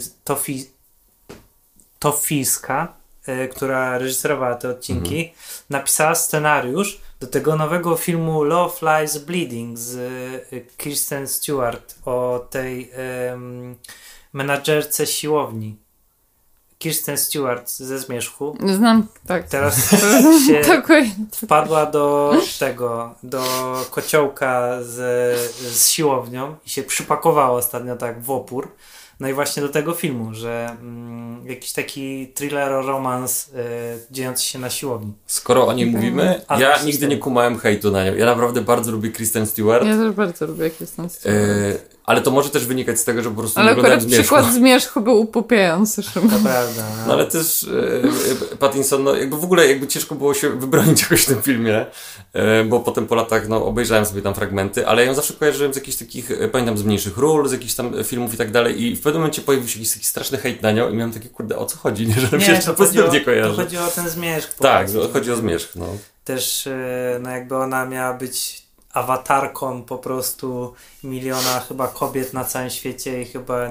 Tofilska, która reżyserowała te odcinki, napisała scenariusz do tego nowego filmu Love Lies Bleeding z Kristen Stewart o tej menadżerce siłowni. Kirsten Stewart ze Zmierzchu. Znam, tak. Teraz się wpadła do kociołka z siłownią i się przypakowała ostatnio tak w opór. No i właśnie do tego filmu, że jakiś taki thriller-romans dziejący się na siłowni. Skoro o niej mówimy, ja nigdy nie kumałem hejtu na nią. Ja naprawdę bardzo lubię Kristen Stewart. Ja też bardzo lubię Kristen Stewart. Ale to może też wynikać z tego, że po prostu ale nie oglądałem Zmierzchu. przykład Zmierzchu był upopiający. To prawda. No ale też Pattinson, no jakby w ogóle jakby ciężko było się wybronić jakoś w tym filmie, bo potem po latach no obejrzałem sobie tam fragmenty, ale ja ją zawsze kojarzyłem z jakichś takich, pamiętam z mniejszych ról, z jakichś tam filmów i tak dalej i w pewnym momencie pojawił się jakiś taki straszny hejt na nią i miałem takie, kurde, o co chodzi? Nie, że się to pozytywnie kojarzy. To chodzi o ten Zmierzch. Tak, chodzi o Zmierzch, no. Też no jakby ona miała być awatarką po prostu miliona chyba kobiet na całym świecie i chyba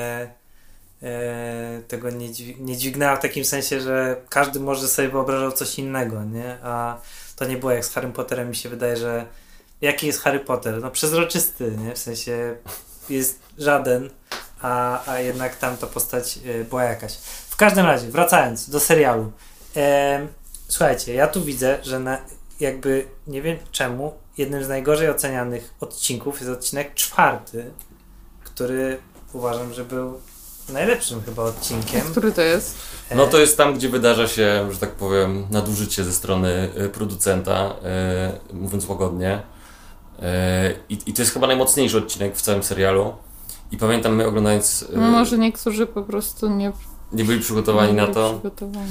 tego nie dźwignęła w takim sensie, że każdy może sobie wyobrażał coś innego, nie? A to nie było jak z Harrym Potterem. Mi się wydaje, że jaki jest Harry Potter? No przezroczysty, nie? W sensie jest żaden, a jednak tam ta postać była jakaś. W każdym razie, wracając do serialu. Słuchajcie, ja tu widzę, że jakby nie wiem czemu jednym z najgorzej ocenianych odcinków jest odcinek 4, który uważam, że był najlepszym chyba odcinkiem. Który to jest? No to jest tam, gdzie wydarza się, że tak powiem, nadużycie ze strony producenta, mówiąc łagodnie. I to jest chyba najmocniejszy odcinek w całym serialu. I pamiętam, my oglądając... No może niektórzy po prostu nie byli przygotowani na to.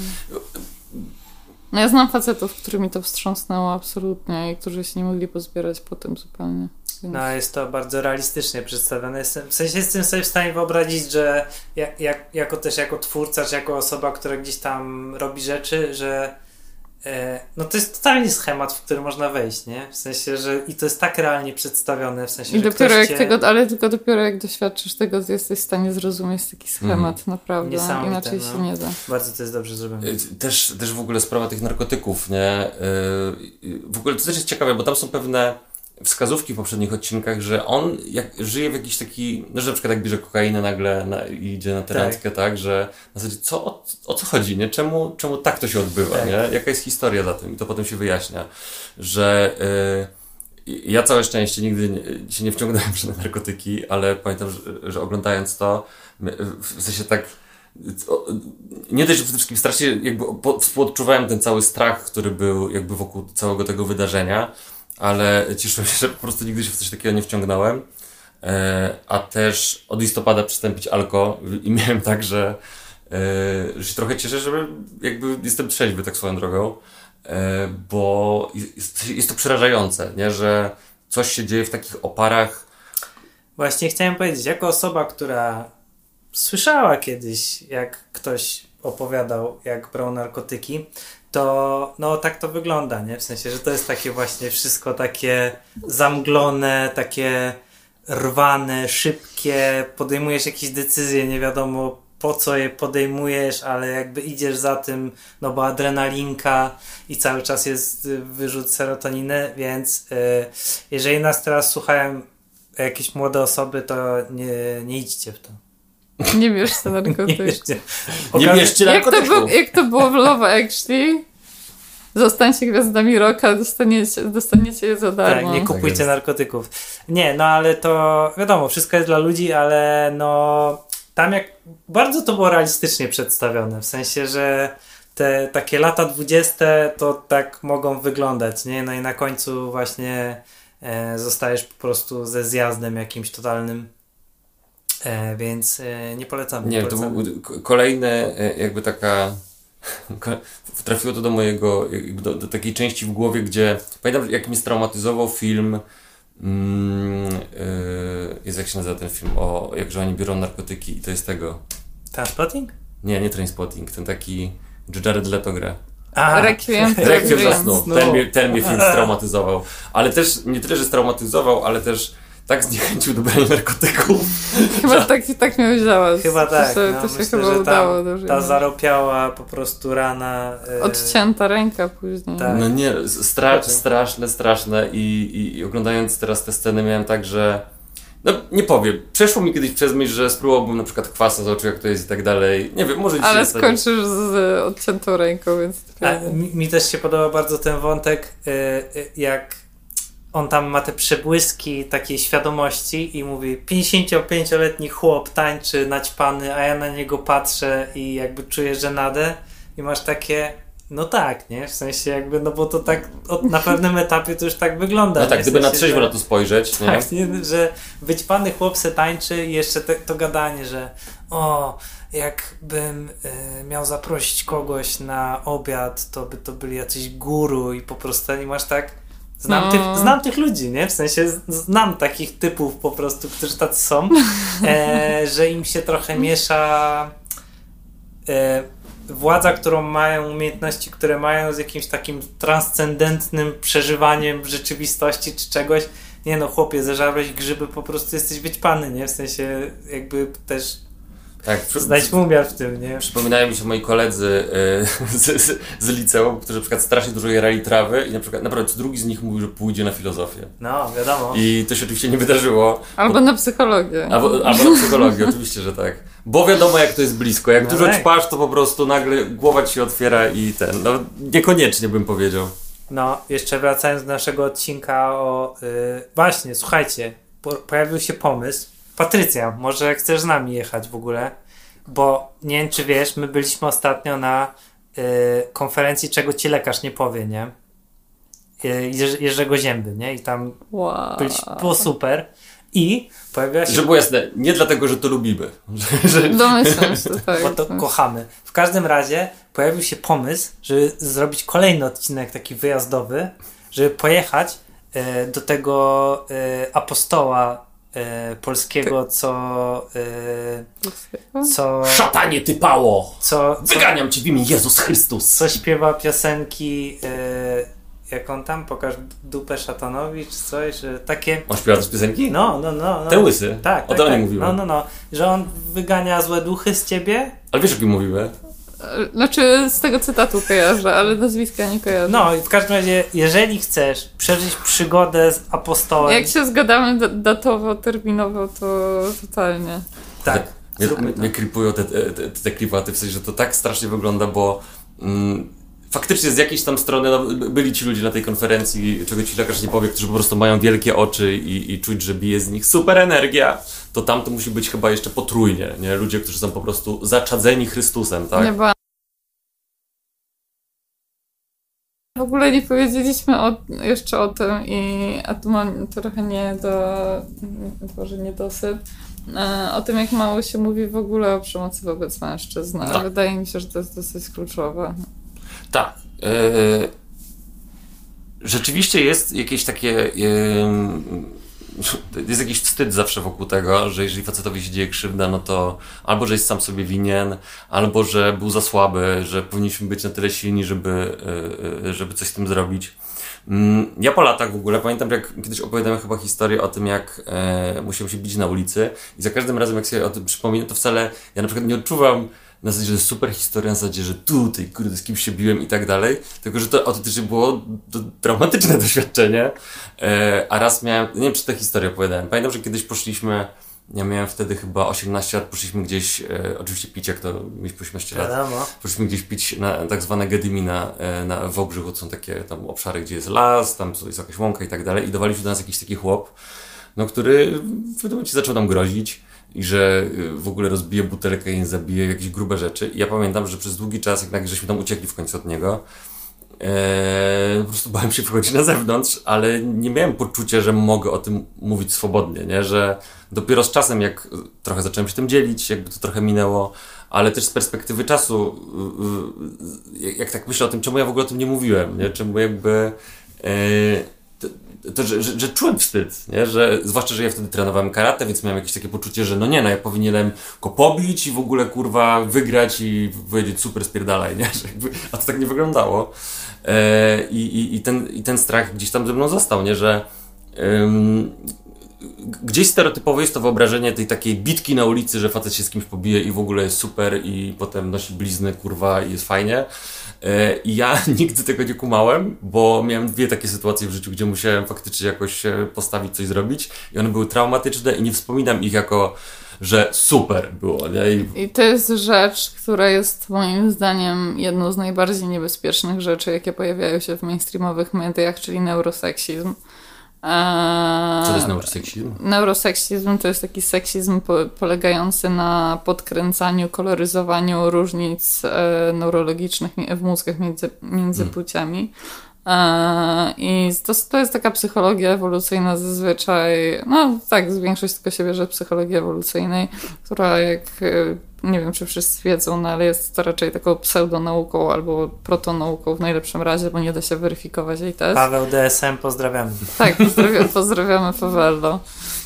No ja znam facetów, którymi to wstrząsnęło absolutnie i którzy się nie mogli pozbierać po tym zupełnie. Więc... No jest to bardzo realistycznie przedstawione. W sensie jestem sobie w stanie wyobrazić, że jako twórca, czy jako osoba, która gdzieś tam robi rzeczy, że no to jest totalnie schemat, w który można wejść, nie? W sensie, że i to jest tak realnie przedstawione, w sensie, i że dopiero jak ale tylko dopiero jak doświadczysz tego, to jesteś w stanie zrozumieć taki schemat, naprawdę. Inaczej się nie da. Bardzo to jest dobrze zrobione. Też w ogóle sprawa tych narkotyków, nie? W ogóle to też jest ciekawe, bo tam są pewne wskazówki w poprzednich odcinkach, że on żyje w jakiś taki, no, że na przykład jak bierze kokainę nagle i idzie na tę randkę, tak, że na zasadzie o co chodzi, nie? Czemu tak to się odbywa, tak. Nie? Jaka jest historia za tym? I to potem się wyjaśnia, że ja całe szczęście nigdy się nie wciągnąłem w żadne narkotyki, ale pamiętam, że oglądając to, w sensie tak nie dość, że przede wszystkim strasznie jakby współodczuwałem ten cały strach, który był jakby wokół całego tego wydarzenia, ale cieszę się, że po prostu nigdy się w coś takiego nie wciągnąłem. A też od listopada przestałem pić alko i miałem tak, że się trochę cieszę, że jakby jestem trzeźwy tak swoją drogą, bo jest to przerażające, nie? Że coś się dzieje w takich oparach. Właśnie chciałem powiedzieć, jako osoba, która słyszała kiedyś, jak ktoś opowiadał, jak brał narkotyki, to no tak to wygląda, nie? W sensie, że to jest takie właśnie wszystko takie zamglone, takie rwane, szybkie, podejmujesz jakieś decyzje, nie wiadomo po co je podejmujesz, ale jakby idziesz za tym, no bo adrenalinka i cały czas jest wyrzut serotoniny, więc jeżeli nas teraz słuchają jakieś młode osoby, to nie idźcie w to. Nie bierzcie narkotyków. Nie bierzcie narkotyków. Jak to było w Love Actually? Zostańcie gwiazdami rocka, dostaniecie je za darmo. Tak, nie kupujcie narkotyków. Nie, no ale to wiadomo, wszystko jest dla ludzi, ale no tam jak bardzo to było realistycznie przedstawione, w sensie, że te takie lata 20 to tak mogą wyglądać, nie? No i na końcu właśnie zostajesz po prostu ze zjazdem jakimś totalnym, więc nie polecamy. Nie, to był kolejne jakby taka... Trafiło to do mojego, do takiej części w głowie, gdzie pamiętam, jak mnie straumatyzował film jest, jak się nazywa ten film, o jakże oni biorą narkotyki i to jest tego... Trainspotting? Nie Trainspotting, ten taki Jared Leto gra. Requiem za snu. Ten mnie film straumatyzował. Ale też, nie tyle, że straumatyzował, ale też tak zniechęcił do brania narkotyków. Chyba tak miałeś działać. Chyba tak. To się myślę, chyba udało. Ta zaropiała po prostu rana. Odcięta ręka później. Tak. No nie, straszne i oglądając teraz te sceny miałem tak, że no nie powiem, przeszło mi kiedyś przez myśl, że spróbowałbym na przykład kwasa z oczu, jak to jest i tak dalej. Nie wiem, może dzisiaj... Ale skończysz z odciętą ręką, więc... Mi też się podoba bardzo ten wątek, jak on tam ma te przebłyski takiej świadomości i mówi 55-letni chłop tańczy naćpany, a ja na niego patrzę i jakby czuję żenadę i masz takie, no tak, nie? W sensie jakby, no bo to tak na pewnym etapie to już tak wygląda. No tak, gdyby na trzeźwo na to spojrzeć. Tak, nie? Że wyćpany chłop se tańczy i jeszcze to gadanie, że jakbym miał zaprosić kogoś na obiad, to by to byli jacyś guru i po prostu nie masz tak... Znam tych ludzi, nie? W sensie znam takich typów po prostu, którzy tacy są, że im się trochę miesza władza, którą mają, umiejętności, które mają z jakimś takim transcendentnym przeżywaniem rzeczywistości czy czegoś. Nie no, chłopie, zeżarłeś grzyby, po prostu jesteś wyćpany, nie? W sensie jakby też tak, znajdźmy umiar w tym, nie? Przypominają mi się moi koledzy z liceum, którzy na przykład strasznie dużo jarali trawy i na przykład naprawdę co drugi z nich mówił, że pójdzie na filozofię. No, wiadomo. I to się oczywiście nie wydarzyło. Albo na psychologię. Albo na psychologię, oczywiście, że tak. Bo wiadomo, jak to jest blisko. Jak dużo ćpasz, to po prostu nagle głowa ci się otwiera i no niekoniecznie bym powiedział. No, jeszcze wracając do naszego odcinka właśnie, słuchajcie, pojawił się pomysł. Patrycja, może chcesz z nami jechać w ogóle? Bo nie wiem, czy wiesz, my byliśmy ostatnio na konferencji Czego ci lekarz nie powie, nie? Jerzego Zięby, nie? I tam było super. I pojawiła się... Żeby było jasne, nie dlatego, że to lubimy. Domyślam się, tak. Bo to kochamy. W każdym razie pojawił się pomysł, żeby zrobić kolejny odcinek taki wyjazdowy, żeby pojechać do tego apostoła polskiego, co szatanie ty pało! Wyganiam cię w imię Jezus Chrystus! Co śpiewa piosenki jak on tam? Pokaż dupę szatanowi, czy coś, że takie... On śpiewa też piosenki? No. Te łysy? Tak. O to nie mówiłem. No. Że on wygania złe duchy z ciebie. Ale wiesz, o kim mówimy? Znaczy, z tego cytatu kojarzę, ale nazwiska nie kojarzę. No i w każdym razie, jeżeli chcesz przeżyć przygodę z apostołem... Jak się zgadamy datowo, terminowo, to totalnie. Tak. Mnie kripują te klipaty, w sensie, że to tak strasznie wygląda, bo faktycznie z jakiejś tam strony byli ci ludzie na tej konferencji, czego ci lekarz nie powie, którzy po prostu mają wielkie oczy i czuć, że bije z nich super energia, to tam to musi być chyba jeszcze potrójnie, nie? Ludzie, którzy są po prostu zaczadzeni Chrystusem, tak? W ogóle nie powiedzieliśmy jeszcze o tym a tu mam trochę niedosyt. O tym, jak mało się mówi w ogóle o przemocy wobec mężczyzn. Tak. Wydaje mi się, że to jest dosyć kluczowe. Tak. Rzeczywiście jest jakieś takie... jest jakiś wstyd zawsze wokół tego, że jeżeli facetowi się dzieje krzywda, no to albo, że jest sam sobie winien, albo, że był za słaby, że powinniśmy być na tyle silni, żeby coś z tym zrobić. Ja po latach w ogóle pamiętam, jak kiedyś opowiadałem chyba historię o tym, jak musiałem się bić na ulicy i za każdym razem, jak sobie o tym przypominam, to wcale ja na przykład nie odczuwam na zasadzie, że jest super historia, na zasadzie, że tutaj, kurde, z kimś się biłem i tak dalej, tylko, że to autentycznie było traumatyczne doświadczenie, a raz miałem, nie wiem, czy tę historię opowiadałem, pamiętam, że kiedyś poszliśmy Ja miałem wtedy chyba 18 lat, poszliśmy gdzieś, oczywiście pić, jak to mieliśmy 18 lat, poszliśmy gdzieś pić na tak zwane Gedymina na Wałbrzychu, są takie tam obszary, gdzie jest las, tam jest jakaś łąka i tak dalej i dowaliśmy do nas jakiś taki chłop, no który w pewnym momencie zaczął nam grozić i że w ogóle rozbije butelkę i zabije jakieś grube rzeczy. I ja pamiętam, że przez długi czas, jak nagle żeśmy tam uciekli w końcu od niego, po prostu bałem się wychodzić na zewnątrz, ale nie miałem poczucia, że mogę o tym mówić swobodnie, nie? Że dopiero z czasem, jak trochę zacząłem się tym dzielić, jakby to trochę minęło, ale też z perspektywy czasu, jak tak myślę o tym, czemu ja w ogóle o tym nie mówiłem, nie? Czemu jakby że czułem wstyd, nie? Że, zwłaszcza, że ja wtedy trenowałem karate, więc miałem jakieś takie poczucie, że ja powinienem go pobić i w ogóle kurwa wygrać i powiedzieć super spierdalaj, nie? Że jakby, a to tak nie wyglądało. I ten strach gdzieś tam ze mną został, nie? Że gdzieś stereotypowo jest to wyobrażenie tej takiej bitki na ulicy, że facet się z kimś pobije i w ogóle jest super i potem nosi blizny, kurwa, i jest fajnie. I ja nigdy tego nie kumałem, bo miałem 2 takie sytuacje w życiu, gdzie musiałem faktycznie jakoś postawić, coś zrobić i one były traumatyczne i nie wspominam ich jako, że super było, nie? I to jest rzecz, która jest moim zdaniem jedną z najbardziej niebezpiecznych rzeczy, jakie pojawiają się w mainstreamowych mediach, czyli neuroseksizm. Co to jest neuroseksizm? Neuroseksizm to jest taki seksizm polegający na podkręcaniu, koloryzowaniu różnic neurologicznych w mózgach między płciami. I to jest taka psychologia ewolucyjna zazwyczaj, no tak, większość tylko się bierze psychologii ewolucyjnej, która jak, nie wiem czy wszyscy wiedzą, no ale jest to raczej taką pseudonauką albo protonauką w najlepszym razie, bo nie da się weryfikować jej test. Paweł DSM, pozdrawiamy. Tak, pozdrawiamy Pawello.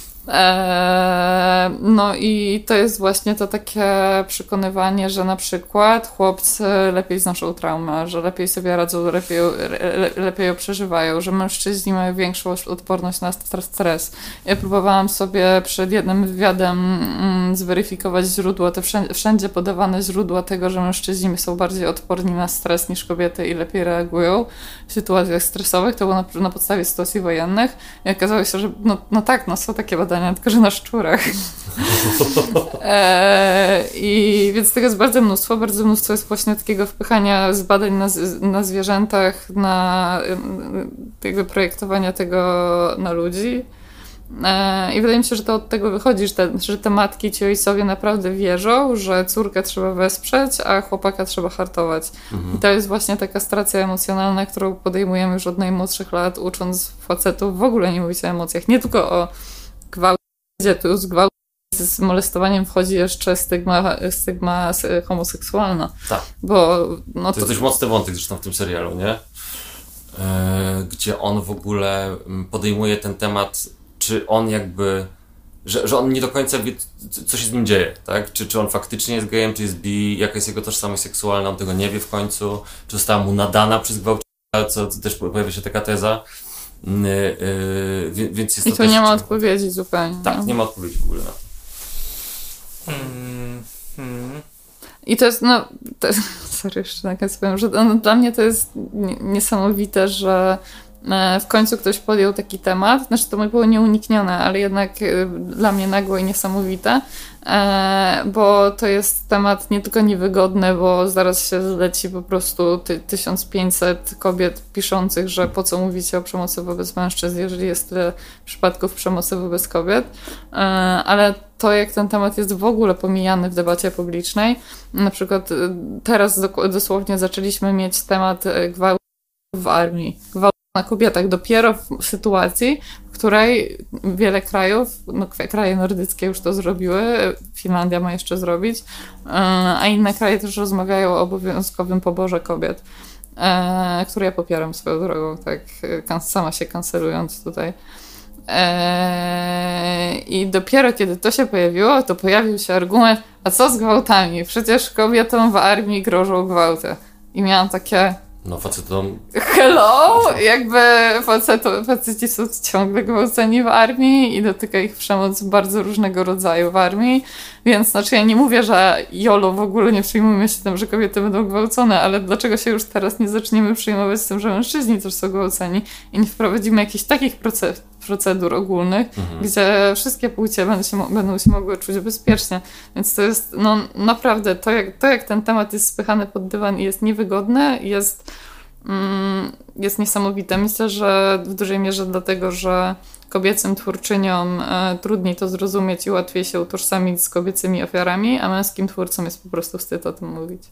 No i to jest właśnie to takie przekonywanie, że na przykład chłopcy lepiej znoszą traumę, że lepiej sobie radzą, lepiej ją przeżywają, że mężczyźni mają większą odporność na stres. Ja próbowałam sobie przed jednym wywiadem zweryfikować źródła, te wszędzie podawane źródła tego, że mężczyźni są bardziej odporni na stres niż kobiety i lepiej reagują w sytuacjach stresowych. To było na podstawie sytuacji wojennych i okazało się, że no tak, są takie badania, tylko że na szczurach. I więc tego jest bardzo mnóstwo jest właśnie takiego wpychania z badań na zwierzętach, na jakby projektowania tego na ludzi. I wydaje mi się, że to od tego wychodzi, że te matki, ci ojcowie naprawdę wierzą, że córkę trzeba wesprzeć, a chłopaka trzeba hartować. I to jest właśnie taka stracja emocjonalna, którą podejmujemy już od najmłodszych lat, ucząc facetów w ogóle nie mówić o emocjach. Nie tylko o gwałcie, tu z gwałtem, z molestowaniem wchodzi jeszcze stygma homoseksualna. Tak. Bo, to jest dość mocny wątek zresztą w tym serialu, nie? Gdzie on w ogóle podejmuje ten temat, czy on jakby, że on nie do końca wie, co się z nim dzieje, tak? Czy on faktycznie jest gejem, czy jest bi, jaka jest jego tożsamość seksualna, on tego nie wie w końcu, czy została mu nadana przez gwałciciela, co też pojawia się taka teza. Więc jest i to nie ma odpowiedzi zupełnie. Tak, nie ma odpowiedzi w ogóle na to. I to jest, sorry, jeszcze na koniec powiem, że dla mnie to jest niesamowite, że w końcu ktoś podjął taki temat, znaczy to było nieuniknione, ale jednak dla mnie nagłe i niesamowite, bo to jest temat nie tylko niewygodny, bo zaraz się zleci po prostu 1500 kobiet piszących, że po co mówicie o przemocy wobec mężczyzn, jeżeli jest tyle przypadków przemocy wobec kobiet, ale to, jak ten temat jest w ogóle pomijany w debacie publicznej, na przykład teraz dosłownie zaczęliśmy mieć temat gwałtu w armii, na kobietach dopiero w sytuacji, w której wiele krajów, kraje nordyckie już to zrobiły, Finlandia ma jeszcze zrobić, a inne kraje też rozmawiają o obowiązkowym poborze kobiet, który ja popieram swoją drogą, tak sama się kancelując tutaj. I dopiero kiedy to się pojawiło, to pojawił się argument, a co z gwałtami? Przecież kobietom w armii grożą gwałty. I miałam takie... facetom... Hello! Jakby faceci są ciągle gwałceni w armii i dotyka ich przemoc bardzo różnego rodzaju w armii, więc ja nie mówię, że jolo w ogóle nie przyjmujemy się tym, że kobiety będą gwałcone, ale dlaczego się już teraz nie zaczniemy przyjmować z tym, że mężczyźni też są gwałceni i nie wprowadzimy jakichś takich procedur ogólnych, gdzie wszystkie płcie będą się mogły czuć bezpiecznie. Więc to jest naprawdę to jak ten temat jest spychany pod dywan i jest niewygodne, jest niesamowite. Myślę, że w dużej mierze dlatego, że kobiecym twórczyniom trudniej to zrozumieć i łatwiej się utożsamić z kobiecymi ofiarami, a męskim twórcom jest po prostu wstyd o tym mówić.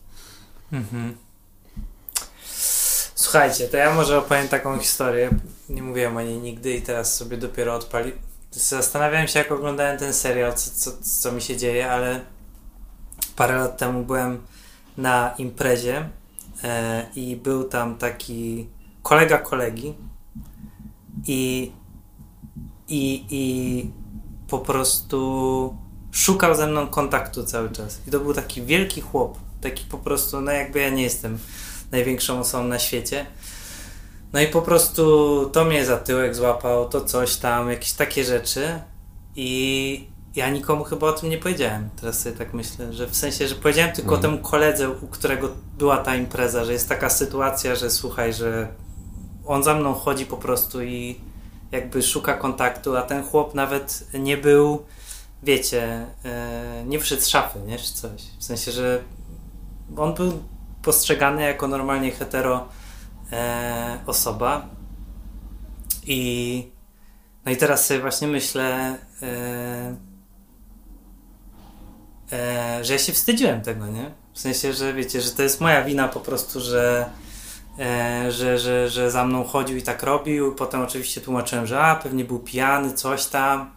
Słuchajcie, to ja może opowiem taką historię. Nie mówiłem o niej nigdy i teraz sobie dopiero odpali. Zastanawiałem się, jak oglądałem ten serial, co mi się dzieje, ale parę lat temu byłem na imprezie i był tam taki kolega kolegi i po prostu szukał ze mną kontaktu cały czas. I to był taki wielki chłop, taki po prostu, jakby ja nie jestem największą osobą na świecie. No i po prostu to mnie za tyłek złapał, to coś tam, jakieś takie rzeczy i ja nikomu chyba o tym nie powiedziałem. Teraz sobie tak myślę, że w sensie, że powiedziałem tylko temu koledze, u którego była ta impreza, że jest taka sytuacja, że słuchaj, że on za mną chodzi po prostu i jakby szuka kontaktu, a ten chłop nawet nie był, wiecie, nie wszedł z szafy, nie, czy coś. W sensie, że on był postrzegany jako normalnie hetero osoba no i teraz sobie właśnie myślę, że ja się wstydziłem tego, nie? W sensie, że wiecie, że to jest moja wina po prostu, że za mną chodził i tak robił. Potem oczywiście tłumaczyłem, że pewnie był pijany, coś tam.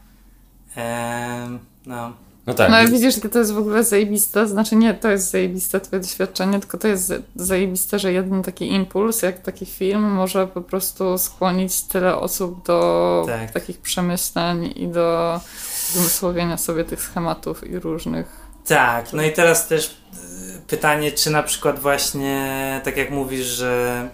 No tak. No ale widzisz, to jest w ogóle zajebiste, znaczy nie to jest zajebiste twoje doświadczenie, tylko to jest zajebiste, że jeden taki impuls, jak taki film, może po prostu skłonić tyle osób do takich przemyśleń i do wymysłowienia sobie tych schematów i różnych... Tak, no i teraz też pytanie, czy na przykład właśnie, tak jak mówisz, że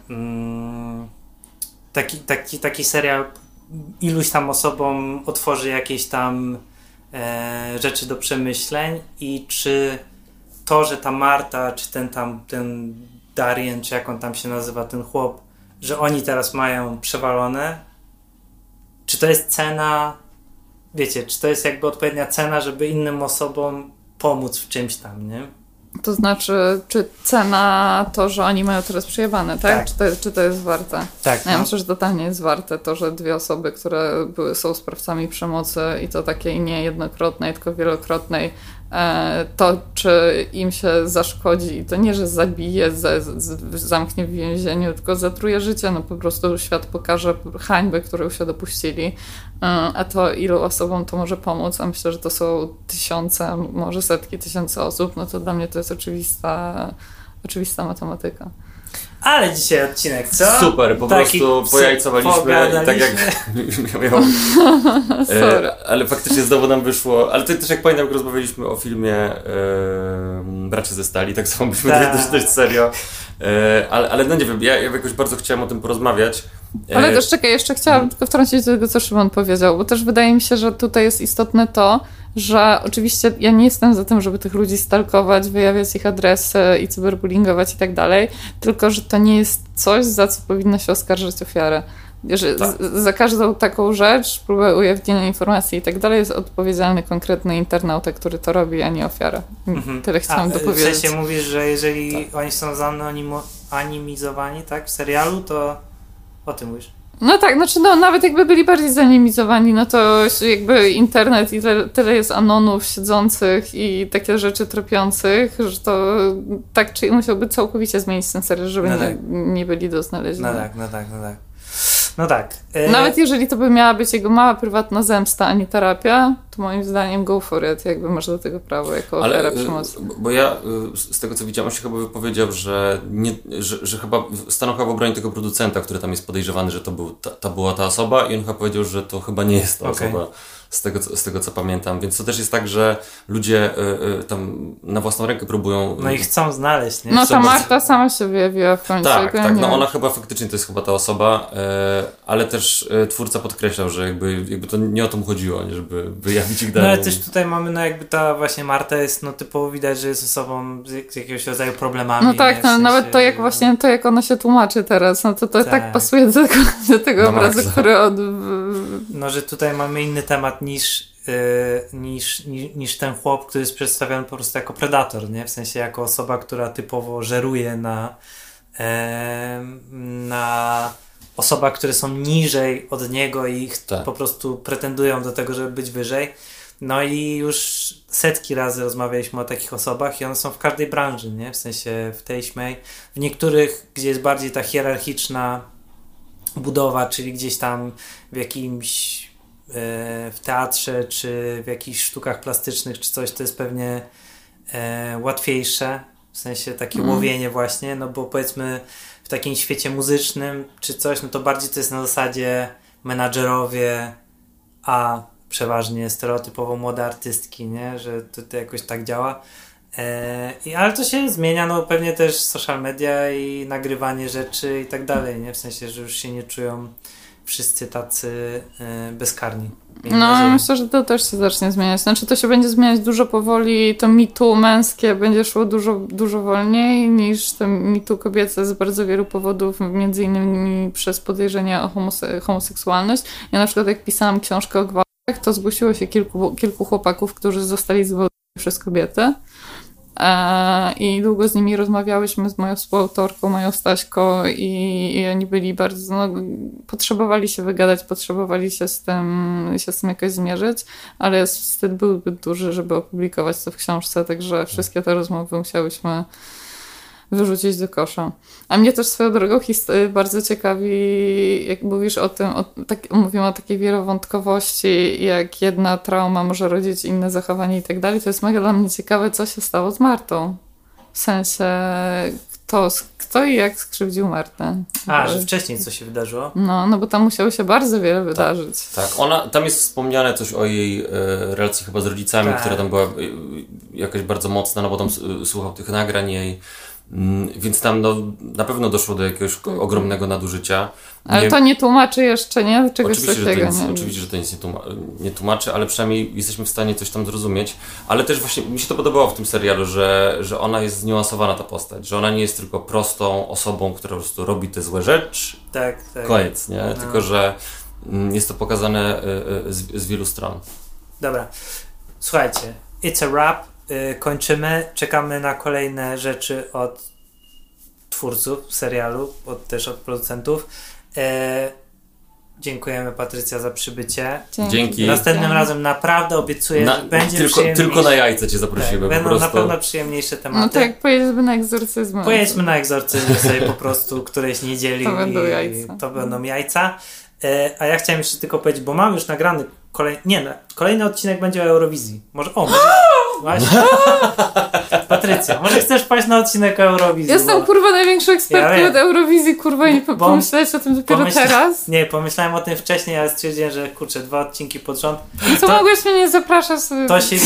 taki serial iluś tam osobom otworzy jakieś tam rzeczy do przemyśleń i czy to, że ta Marta, czy ten Darien, czy jak on tam się nazywa, ten chłop, że oni teraz mają przewalone, czy to jest cena, wiecie, czy to jest jakby odpowiednia cena, żeby innym osobom pomóc w czymś tam, nie? To znaczy, czy cena to, że oni mają teraz przejebane, tak? Czy to jest warte? Tak. Ja myślę, że totalnie jest warte to, że dwie osoby, które są sprawcami przemocy i to takiej nie jednokrotnej, tylko wielokrotnej, to czy im się zaszkodzi i to nie, że zabije, zamknie w więzieniu, tylko zatruje życie, no po prostu świat pokaże hańbę, którą się dopuścili, a to ilu osobom to może pomóc, a myślę, że to są tysiące, może setki tysięcy osób, no to dla mnie to jest oczywista matematyka. Ale dzisiaj odcinek, co? Super, po prostu pojajcowaliśmy i tak jak miał. Ale faktycznie znowu nam wyszło, ale to też jak pamiętam, jak rozmawialiśmy o filmie Bracia ze Stali, tak samo byśmy dość serio. Ale no nie wiem, ja jakoś bardzo chciałem o tym porozmawiać. Ale też czekaj, jeszcze chciałam tylko wtrącić do tego, co Szymon powiedział, bo też wydaje mi się, że tutaj jest istotne to, że oczywiście ja nie jestem za tym, żeby tych ludzi stalkować, wyjawiać ich adresy i cyberbullyingować i tak dalej, tylko że to nie jest coś, za co powinno się oskarżać ofiarę. Że za każdą taką rzecz, próbę ujawnienia informacji i tak dalej jest odpowiedzialny konkretny internauta, który to robi, a nie ofiara. Tyle chciałam dopowiedzieć. W sensie mówisz, że jeżeli oni są zanonimizowani, tak, w serialu, to o tym mówisz? No tak, znaczy nawet jakby byli bardziej zanimizowani, no to jakby internet i tyle jest anonów siedzących i takie rzeczy tropiących, że to tak czy musiałby całkowicie zmienić ten serial, żeby nie byli do znalezienia. No tak. Nawet jeżeli to by miała być jego mała prywatna zemsta, a nie terapia, to moim zdaniem go for it, jakby masz do tego prawo jako ofiara przemocy. Bo ja z tego co widziałem, on się chyba wypowiedział, że chyba stanął w obronie tego producenta, który tam jest podejrzewany, że to była ta osoba i on chyba powiedział, że to chyba nie jest ta osoba. Z tego co pamiętam, więc to też jest tak, że ludzie tam na własną rękę próbują... No i chcą znaleźć, nie? No ta Marta sama się wyjawiła w końcu. Tak, no ona chyba faktycznie to jest chyba ta osoba, ale też twórca podkreślał, że jakby to nie o to mu chodziło, nie, żeby wyjawić dalej. No ale też tutaj mamy, no jakby ta właśnie Marta jest, no typowo widać, że jest osobą z jakiegoś rodzaju problemami. No tak, nie? W sensie, nawet to jak właśnie, to jak ona się tłumaczy teraz, no to tak pasuje do tego obrazu, który No, że tutaj mamy inny temat niż ten chłop, który jest przedstawiony po prostu jako predator, nie? W sensie jako osoba, która typowo żeruje na osobach, które są niżej od niego i po prostu pretendują do tego, żeby być wyżej. No i już setki razy rozmawialiśmy o takich osobach i one są w każdej branży, nie? W sensie w tej śmej. W niektórych, gdzie jest bardziej ta hierarchiczna budowa, czyli gdzieś tam w jakimś w teatrze, czy w jakichś sztukach plastycznych, czy coś, to jest pewnie łatwiejsze. W sensie takie łowienie właśnie, no bo powiedzmy w takim świecie muzycznym czy coś, no to bardziej to jest na zasadzie menadżerowie, a przeważnie stereotypowo młode artystki, nie? Że to jakoś tak działa. Ale to się zmienia, no pewnie też social media i nagrywanie rzeczy i tak dalej, nie? W sensie, że już się nie czują wszyscy tacy bezkarni. No, myślę, że to też się zacznie zmieniać. Znaczy, to się będzie zmieniać dużo powoli. To mitu męskie będzie szło dużo wolniej niż to mitu kobiece z bardzo wielu powodów, między innymi przez podejrzenia o homoseksualność. Ja na przykład jak pisałam książkę o gwałtach, to zgłosiło się kilku chłopaków, którzy zostali zgwałceni przez kobiety. I długo z nimi rozmawiałyśmy, z moją współautorką, moją Staśką i oni byli bardzo, potrzebowali się wygadać, potrzebowali się z tym jakoś zmierzyć, ale wstyd był zbyt duży, żeby opublikować to w książce, także wszystkie te rozmowy musiałyśmy wyrzucić do kosza. A mnie też swoją drogą bardzo ciekawi, jak mówisz o tym, mówimy o takiej wielowątkowości, jak jedna trauma może rodzić inne zachowanie i tak dalej. To jest mega dla mnie ciekawe, co się stało z Martą. W sensie, kto i jak skrzywdził Martę. Że wcześniej co się wydarzyło? No bo tam musiało się bardzo wiele wydarzyć. Tak, tam jest wspomniane coś o jej relacji chyba z rodzicami, która tam była jakaś bardzo mocna, no bo tam słuchał tych nagrań jej. Więc tam na pewno doszło do jakiegoś ogromnego nadużycia. Ale to nie tłumaczy jeszcze, nie? Czegoś takiego. Oczywiście, że to nic nie tłumaczy, ale przynajmniej jesteśmy w stanie coś tam zrozumieć. Ale też właśnie mi się to podobało w tym serialu, że ona jest zniuansowana, ta postać. Że ona nie jest tylko prostą osobą, która po prostu robi te złe rzeczy. Tak. Koniec, nie? Tylko, że jest to pokazane z wielu stron. Dobra. Słuchajcie, it's a wrap. Kończymy, czekamy na kolejne rzeczy od twórców serialu, też od producentów. Dziękujemy, Patrycja, za przybycie. Dzięki. Następnym razem naprawdę obiecuję, że będzie tylko na jajce cię zaprosimy. Tak, będą na pewno przyjemniejsze tematy. No tak, pojedźmy na egzorcyzm. Pojedźmy na egzorcyzm sobie po prostu którejś niedzieli. To będą jajca. A ja chciałem jeszcze tylko powiedzieć, bo mam już nagrany kolejny odcinek będzie o Eurowizji. Właśnie. Patrycja, może chcesz paść na odcinek o Eurowizji? Jestem kurwa największą ekspertką od Eurowizji, kurwa, i nie pomyślałeś o tym dopiero teraz? Nie, pomyślałem o tym wcześniej, ale stwierdziłem, że 2 odcinki pod rząd. Mogłeś mnie nie zapraszać? To się...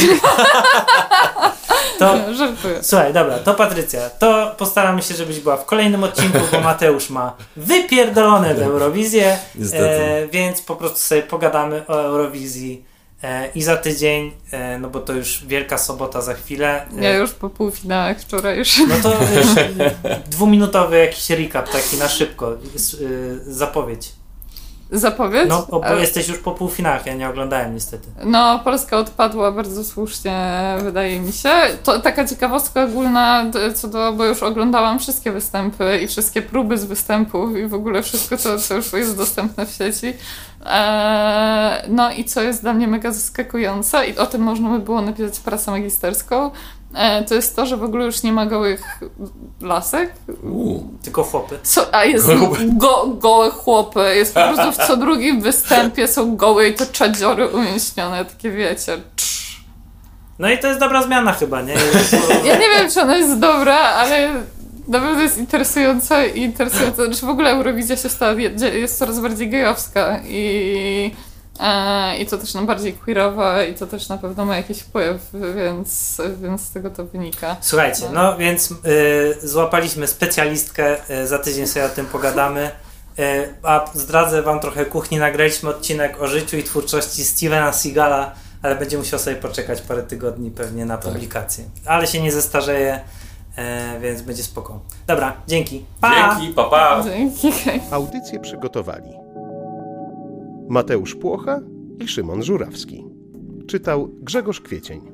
Nie, żartuję. Słuchaj, dobra, to Patrycja, to postaramy się, żebyś była w kolejnym odcinku, bo Mateusz ma wypierdolone w Eurowizję, więc po prostu sobie pogadamy o Eurowizji i za tydzień, no bo to już Wielka Sobota za chwilę. Ja już po półfinałach wczoraj już. No to już 2-minutowy jakiś recap taki na szybko, zapowiedź. Zapowiedź? No, bo jesteś już po półfinałach, ja nie oglądałem niestety. No, Polska odpadła bardzo słusznie, wydaje mi się. To taka ciekawostka ogólna, bo już oglądałam wszystkie występy i wszystkie próby z występów i w ogóle wszystko, co już jest dostępne w sieci. No i co jest dla mnie mega zaskakujące i o tym można by było napisać pracę magisterską, to jest to, że w ogóle już nie ma gołych lasek. Tylko chłopy. A jest gołe chłopy. Jest po prostu w co drugim występie są gołe i to czadziory umięśnione, takie wiecie. No i to jest dobra zmiana chyba, nie? Ja nie wiem, czy ona jest dobra, ale naprawdę jest interesująca. Znaczy w ogóle Eurowizja się stała, jest coraz bardziej gejowska i to też bardziej queerowa i to też na pewno ma jakiś wpływ, więc z tego to wynika. Słuchajcie, no więc złapaliśmy specjalistkę, za tydzień sobie o tym pogadamy, a zdradzę wam trochę kuchni, nagraliśmy odcinek o życiu i twórczości Stevena Seagala, ale będzie musiał sobie poczekać parę tygodni pewnie na publikację. Ale się nie zestarzeje, więc będzie spoko. Dobra, dzięki. Pa! Dzięki, pa. Dzięki. Audycję przygotowali Mateusz Płocha i Szymon Żurawski. Czytał Grzegorz Kwiecień.